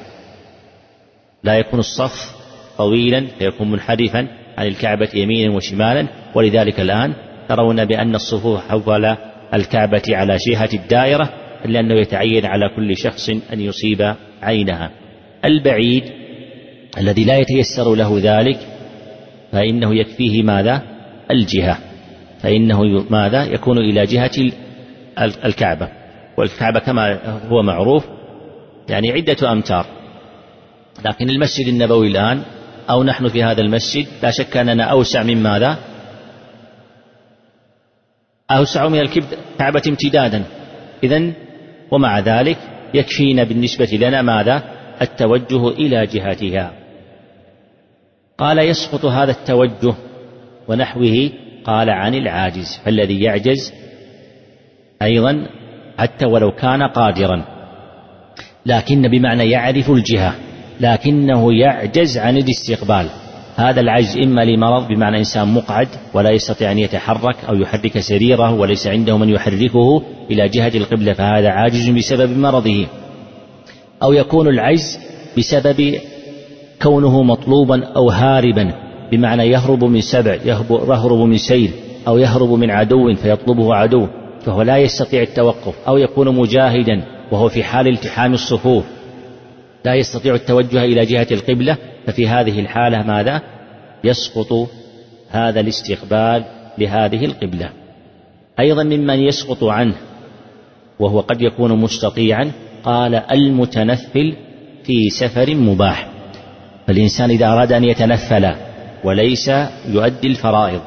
لا يكون الصف طويلا فيكون منحرفا عن الكعبة يمينا وشمالا. ولذلك الآن ترون بأن الصفوف حول الكعبة على جهة الدائرة، لأنه يتعين على كل شخص أن يصيب عينها. البعيد الذي لا يتيسر له ذلك فإنه يكفيه ماذا؟ الجهة، فإنه ماذا؟ يكون إلى جهة الكعبة، والكعبة كما هو معروف يعني عدة أمتار، لكن المسجد النبوي الآن أو نحن في هذا المسجد لا شك أننا أوسع من ماذا؟ أوسع من الكعبة امتدادا، إذن ومع ذلك يكفينا بالنسبة لنا ماذا؟ التوجه إلى جهتها. قال يسقط هذا التوجه ونحوه، قال عن العاجز، فالذي يعجز أيضا حتى ولو كان قادرا، لكن بمعنى يعرف الجهة لكنه يعجز عن الاستقبال، هذا العجز إما لمرض بمعنى إنسان مقعد ولا يستطيع أن يتحرك أو يحرك سريره وليس عنده من يحركه إلى جهة القبلة، فهذا عاجز بسبب مرضه، أو يكون العجز بسبب كونه مطلوبا أو هاربا بمعنى يهرب من سبع، يهرب من سيل، أو يهرب من عدو فيطلبه عدو فهو لا يستطيع التوقف، أو يكون مجاهدا وهو في حال التحام الصفوف لا يستطيع التوجه إلى جهة القبلة، ففي هذه الحالة ماذا؟ يسقط هذا الاستقبال لهذه القبلة. أيضا ممن يسقط عنه وهو قد يكون مستطيعا، قال المتنفل في سفر مباح، فالإنسان إذا أراد أن يتنفل وليس يؤدي الفرائض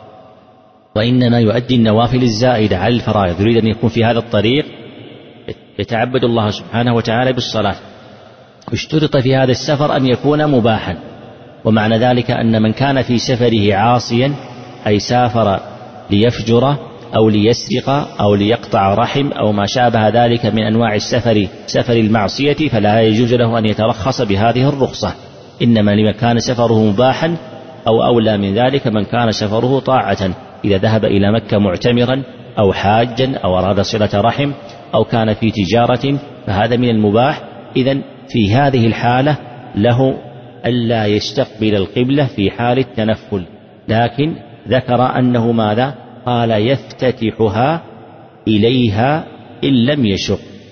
وإنما يؤدي النوافل الزائدة على الفرائض، يريد أن يكون في هذا الطريق يتعبد الله سبحانه وتعالى بالصلاة، اشترط في هذا السفر أن يكون مباحا، ومعنى ذلك أن من كان في سفره عاصيا أي سافر ليفجر أو ليسرق أو ليقطع رحم أو ما شابه ذلك من أنواع السفر، سفر المعصية، فلا يجوز له أن يترخص بهذه الرخصة، إنما لمن كان سفره مباحا، أو أولى من ذلك من كان سفره طاعة، إذا ذهب إلى مكة معتمرا أو حاجا أو أراد صلة رحم أو كان في تجارة فهذا من المباح. إذن في هذه الحالة له ألا يستقبل القبلة في حال التنفل، لكن ذكر أنه ماذا؟ قال يفتتحها إليها إن لم يشق،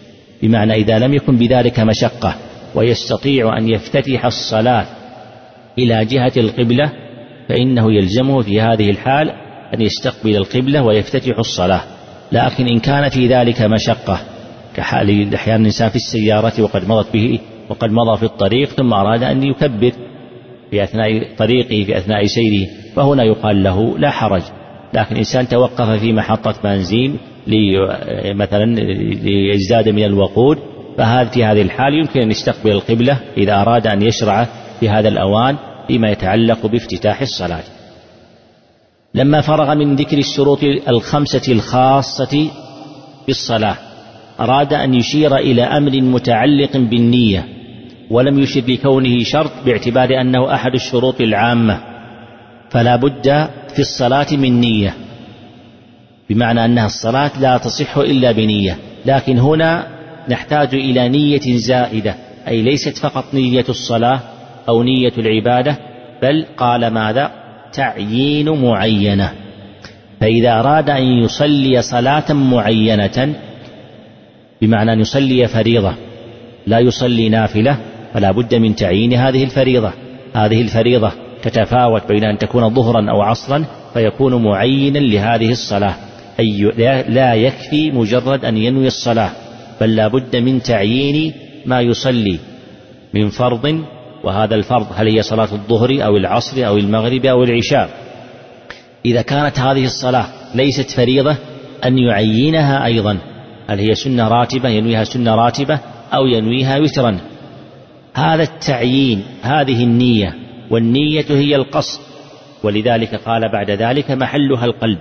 بمعنى إذا لم يكن بذلك مشقة ويستطيع أن يفتتح الصلاة إلى جهة القبلة فإنه يلزمه في هذه الحال أن يستقبل القبلة ويفتتح الصلاة. لكن إن كان في ذلك مشقة كحال أحيان الإنسان في السيارة وقد مضى في الطريق ثم أراد أن يكبر في أثناء طريقه في أثناء سيره فهنا يقال له لا حرج. لكن إنسان توقف في محطة بنزين مثلا ليزداد من الوقود في هذه الحال يمكن أن يستقبل القبلة إذا أراد أن يشرع في هذا الأوان فيما يتعلق بافتتاح الصلاة. لما فرغ من ذكر الشروط الخمسة الخاصة بالصلاة أراد أن يشير إلى أمر متعلق بالنية ولم يشر لكونه شرط باعتبار أنه أحد الشروط العامة، فلا بد في الصلاة من نية، بمعنى أن الصلاة لا تصح إلا بنية. لكن هنا نحتاج إلى نية زائدة، أي ليست فقط نية الصلاة أو نية العبادة، بل قال ماذا؟ تعيين معينة. فإذا أراد أن يصلي صلاة معينة بمعنى أن يصلي فريضة لا يصلي نافلة فلا بد من تعيين هذه الفريضة. هذه الفريضة تتفاوت بين أن تكون ظهرا أو عصرا فيكون معينا لهذه الصلاة، أي لا يكفي مجرد أن ينوي الصلاة بل لا بد من تعيين ما يصلي من فرض، وهذا الفرض هل هي صلاة الظهر أو العصر أو المغرب أو العشاء. إذا كانت هذه الصلاة ليست فريضة أن يعينها أيضا، هل هي سنة راتبة ينويها سنة راتبة أو ينويها وترا. هذا التعيين هذه النية، والنية هي القصد، ولذلك قال بعد ذلك محلها القلب.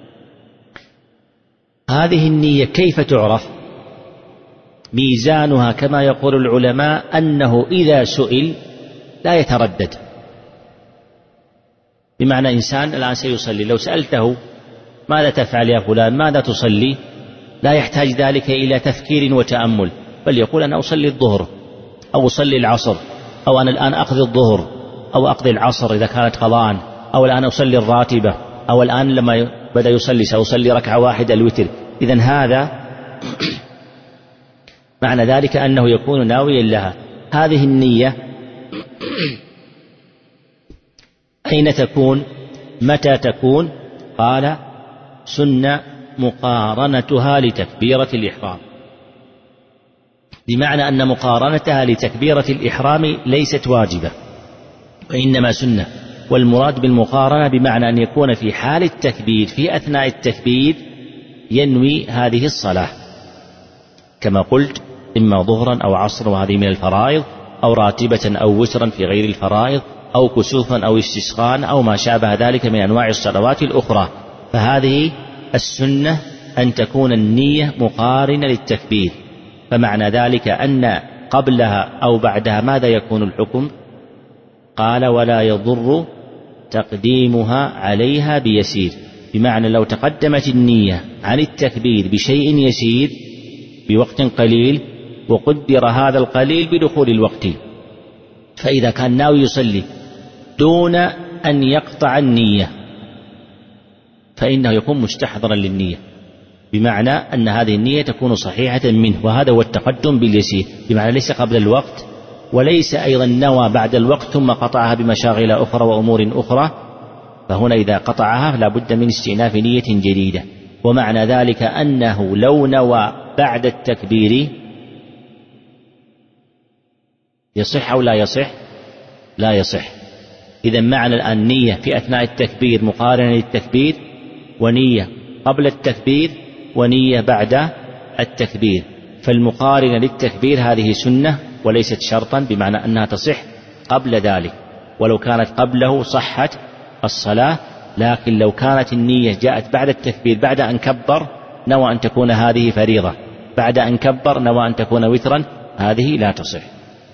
هذه النية كيف تعرف؟ ميزانها كما يقول العلماء أنه إذا سئل لا يتردد، بمعنى إنسان الآن سيصلي لو سألته ماذا تفعل يا فلان ماذا تصلي لا يحتاج ذلك إلى تفكير وتأمل، بل يقول أنا أصلي الظهر أو أصلي العصر، أو أنا الآن أقضي الظهر أو أقضي العصر إذا كانت قضاء، أو الآن أصلي الراتبة، أو الآن لما بدأ يصلي سأصلي ركعة واحدة الوتر. إذن هذا معنى ذلك أنه يكون ناويا لها. هذه النية أين تكون؟ متى تكون؟ قال سنة مقارنتها لتكبيرة الإحرام، بمعنى أن مقارنتها لتكبيرة الإحرام ليست واجبة وإنما سنة. والمراد بالمقارنة بمعنى أن يكون في حال التكبير في أثناء التكبير ينوي هذه الصلاة كما قلت إما ظهرا أو عصرا وهذه من الفرائض، أو راتبة أو وترا في غير الفرائض، أو كسوفا أو استسقاء أو ما شابه ذلك من أنواع الصلوات الأخرى. فهذه السنة أن تكون النية مقارنة للتكبير. فمعنى ذلك أن قبلها أو بعدها ماذا يكون الحكم؟ قال ولا يضر تقديمها عليها بيسير، بمعنى لو تقدمت النية عن التكبير بشيء يسير بوقت قليل وقدر هذا القليل بدخول الوقت، فإذا كان ناوي يصلي دون أن يقطع النية فإنه يكون مستحضرا للنية، بمعنى أن هذه النية تكون صحيحة منه، وهذا هو التقدم باليسير، بمعنى ليس قبل الوقت وليس أيضا نوى بعد الوقت ثم قطعها بمشاغل أخرى وأمور أخرى، فهنا إذا قطعها لا بد من استئناف نية جديدة. ومعنى ذلك أنه لو نوى بعد التكبير يصح أو لا يصح؟ لا يصح. إذن معنى الآن نية في أثناء التكبير مقارنة للتكبير، ونية قبل التكبير، ونية بعد التكبير. فالمقارنة للتكبير هذه سنة وليست شرطا، بمعنى أنها تصح قبل ذلك، ولو كانت قبله صحت الصلاة. لكن لو كانت النية جاءت بعد التكبير بعد أن كبر نوى أن تكون هذه فريضة، بعد أن كبر نوى أن تكون وترا، هذه لا تصح.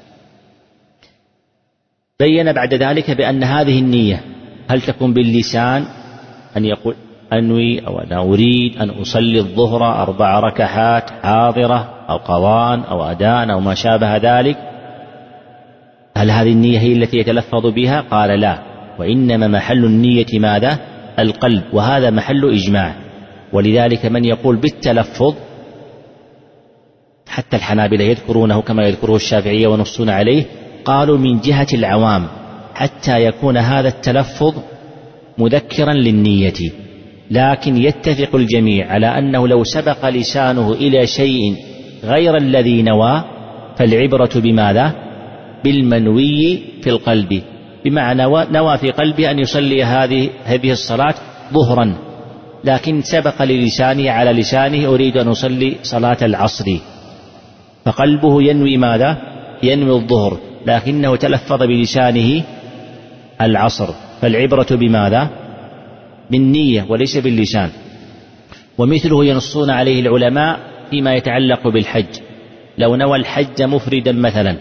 بين بعد ذلك بأن هذه النية هل تكون باللسان أن يقول أنوي أو أنا أريد أن أصلي الظهر 4 ركعات حاضرة أو قضاء أو أداء أو ما شابه ذلك، هل هذه النية هي التي يتلفظ بها؟ قال لا، وإنما محل النية ماذا؟ القلب، وهذا محل إجماع. ولذلك من يقول بالتلفظ حتى الحنابلة يذكرونه كما يذكره الشافعية ونصون عليه، قالوا من جهة العوام حتى يكون هذا التلفظ مذكرا للنية، لكن يتفق الجميع على أنه لو سبق لسانه إلى شيء غير الذي نوى فالعبرة بماذا؟ بالمنوي في القلب، بمعنى نوى في قلبه أن يصلي هذه الصلاة ظهرا، لكن سبق للسانه على لسانه أريد أن أصلي صلاة العصر، فقلبه ينوي ماذا؟ ينوي الظهر، لكنه تلفظ بلسانه العصر، فالعبرة بماذا؟ بالنية وليس باللسان. ومثله ينصون عليه العلماء فيما يتعلق بالحج، لو نوى الحج مفردا مثلا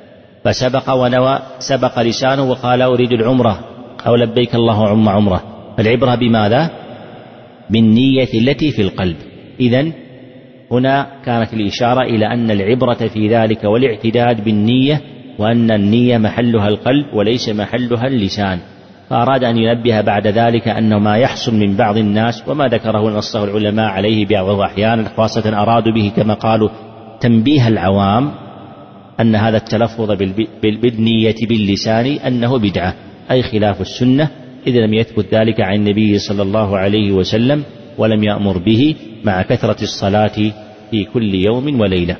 سبق لسانه وقال أريد العمرة أو لبيك الله عمرة، فالعبرة بماذا؟ بالنية التي في القلب. إذن هنا كانت الإشارة إلى أن العبرة في ذلك والاعتداد بالنية، وأن النية محلها القلب وليس محلها اللسان. فأراد أن ينبه بعد ذلك أنه ما يحصل من بعض الناس وما ذكره نصه العلماء عليه بعض أحيانا خاصة أرادوا به كما قالوا تنبيه العوام أن هذا التلفظ بالنية باللسان أنه بدعة، أي خلاف السنة، إذ لم يثبت ذلك عن النبي صلى الله عليه وسلم ولم يأمر به مع كثرة الصلاة في كل يوم وليلة.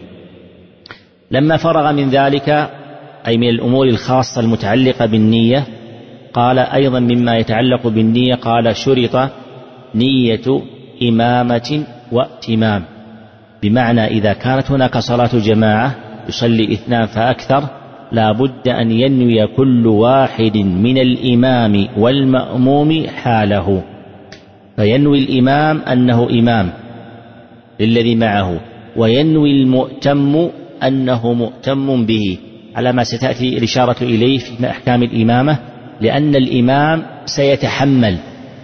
لما فرغ من ذلك أي من الأمور الخاصة المتعلقة بالنية، قال أيضا مما يتعلق بالنية، قال شرط نية إمامة واتمام، بمعنى إذا كانت هناك صلاة جماعة يصلي 2 فأكثر لا بد أن ينوي كل واحد من الإمام والمأموم حاله، فينوي الإمام أنه إمام للذي معه، وينوي المؤتم أنه مؤتم به، على ما ستأتي الإشارة إليه في أحكام الإمامة، لأن الإمام سيتحمل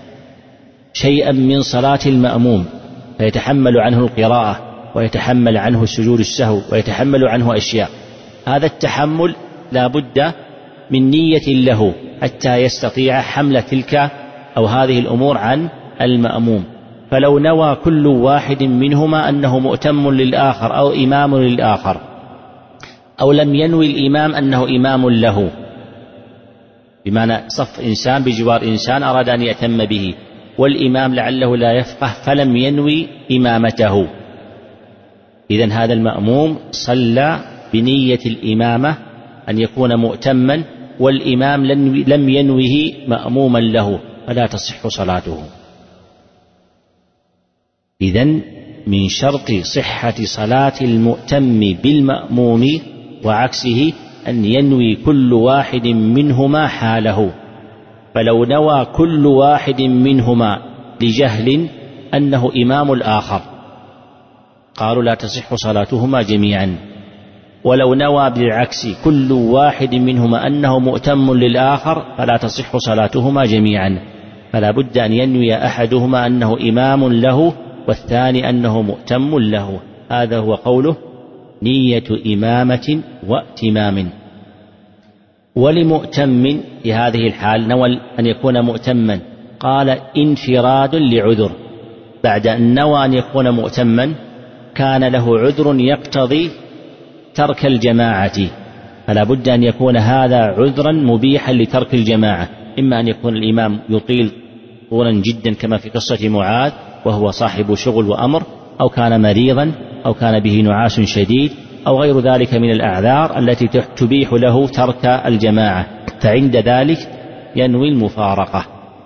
شيئا من صلاة المأموم، فيتحمل عنه القراءة ويتحمل عنه سجود السهو ويتحمل عنه أشياء، هذا التحمل لا بد من نية له حتى يستطيع حمل تلك أو هذه الأمور عن المأموم. فلو نوى كل واحد منهما أنه مؤتم للآخر أو إمام للآخر، أو لم ينوي الإمام أنه إمام له، بمعنى صف إنسان بجوار إنسان أراد أن يأتم به والإمام لعله لا يفقه فلم ينوي إمامته، إذن هذا المأموم صلى بنية الإمامة أن يكون مؤتما، والإمام لم ينوه مأموما له، فلا تصح صلاته. إذن من شرط صحة صلاة المؤتم بالمأموم وعكسه أن ينوي كل واحد منهما حاله، فلو نوى كل واحد منهما لجهل أنه إمام الآخر قالوا لا تصح صلاتهما جميعا، ولو نوى بالعكس كل واحد منهما أنه مؤتم للآخر فلا تصح صلاتهما جميعا، فلا بد أن ينوي أحدهما أنه إمام له والثاني أنه مؤتم له. هذا هو قوله نية إمامة واتمام. ولمؤتم في هذه الحال نوى أن يكون مؤتما، قال انفراد لعذر، بعد أن نوى أن يكون مؤتما كان له عذر يقتضي ترك الجماعة، فلا بد أن يكون هذا عذرا مبيحا لترك الجماعة، إما أن يكون الإمام يطيل طولا جدا كما في قصة معاذ وهو صاحب شغل وأمر، أو كان مريضا، أو كان به نعاس شديد، أو غير ذلك من الأعذار التي تبيح له ترك الجماعة، فعند ذلك ينوي المفارقة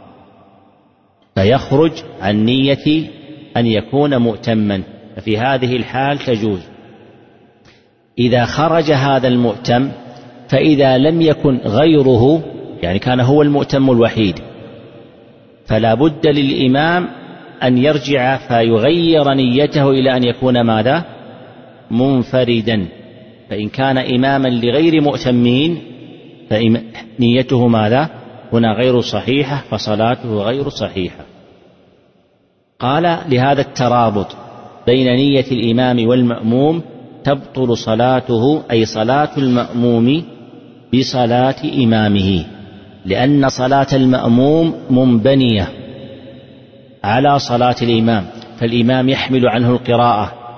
فيخرج عن نية أن يكون مؤتما، ففي هذه الحال تجوز. إذا خرج هذا المؤتم فإذا لم يكن غيره، يعني كان هو المؤتم الوحيد، فلا بد للإمام أن يرجع فيغير نيته إلى أن يكون ماذا؟ منفردا، فإن كان إماما لغير مؤتمين فنيته ماذا؟ هنا غير صحيحة، فصلاته غير صحيحة. قال لهذا الترابط بين نية الإمام والمأموم تبطل صلاته، أي صلاة المأموم بصلاة إمامه، لأن صلاة المأموم منبنية على صلاة الإمام، فالإمام يحمل عنه القراءة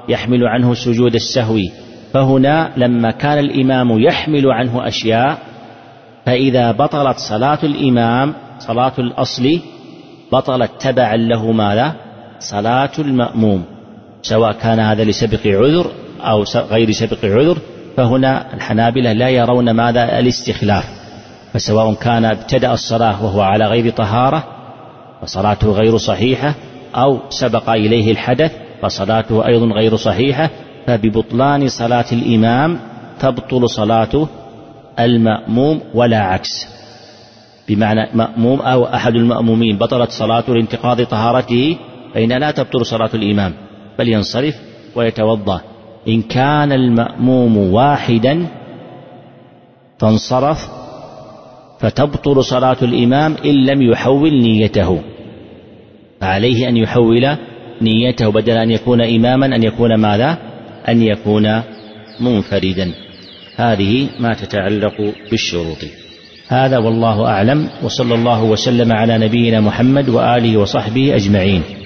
يحمل عنه سجود السهو، فهنا لما كان الإمام يحمل عنه أشياء، فإذا بطلت صلاة الإمام صلاة الأصل بطلت تبعا له ماذا؟ صلاة المأموم، سواء كان هذا لسبق عذر أو غير سبق عذر. فهنا الحنابلة لا يرون ماذا؟ الاستخلاف، فسواء كان ابتدأ الصلاة وهو على غير طهارة فصلاته غير صحيحة، أو سبق إليه الحدث فصلاته أيضا غير صحيحة، فببطلان صلاة الإمام تبطل صلاة المأموم ولا عكس. بمعنى مأموم أو أحد المأمومين بطلت صلاته لانتقاض طهارته، فإن لا تبطل صلاة الإمام بل ينصرف ويتوضأ. إن كان المأموم واحدا فانصرف فتبطل صلاة الإمام إن لم يحول نيته، فعليه أن يحول نيته بدل أن يكون إماما أن يكون ماذا؟ أن يكون منفردا. هذه ما تتعلق بالشروط. هذا والله أعلم، وصلى الله وسلم على نبينا محمد وآله وصحبه أجمعين.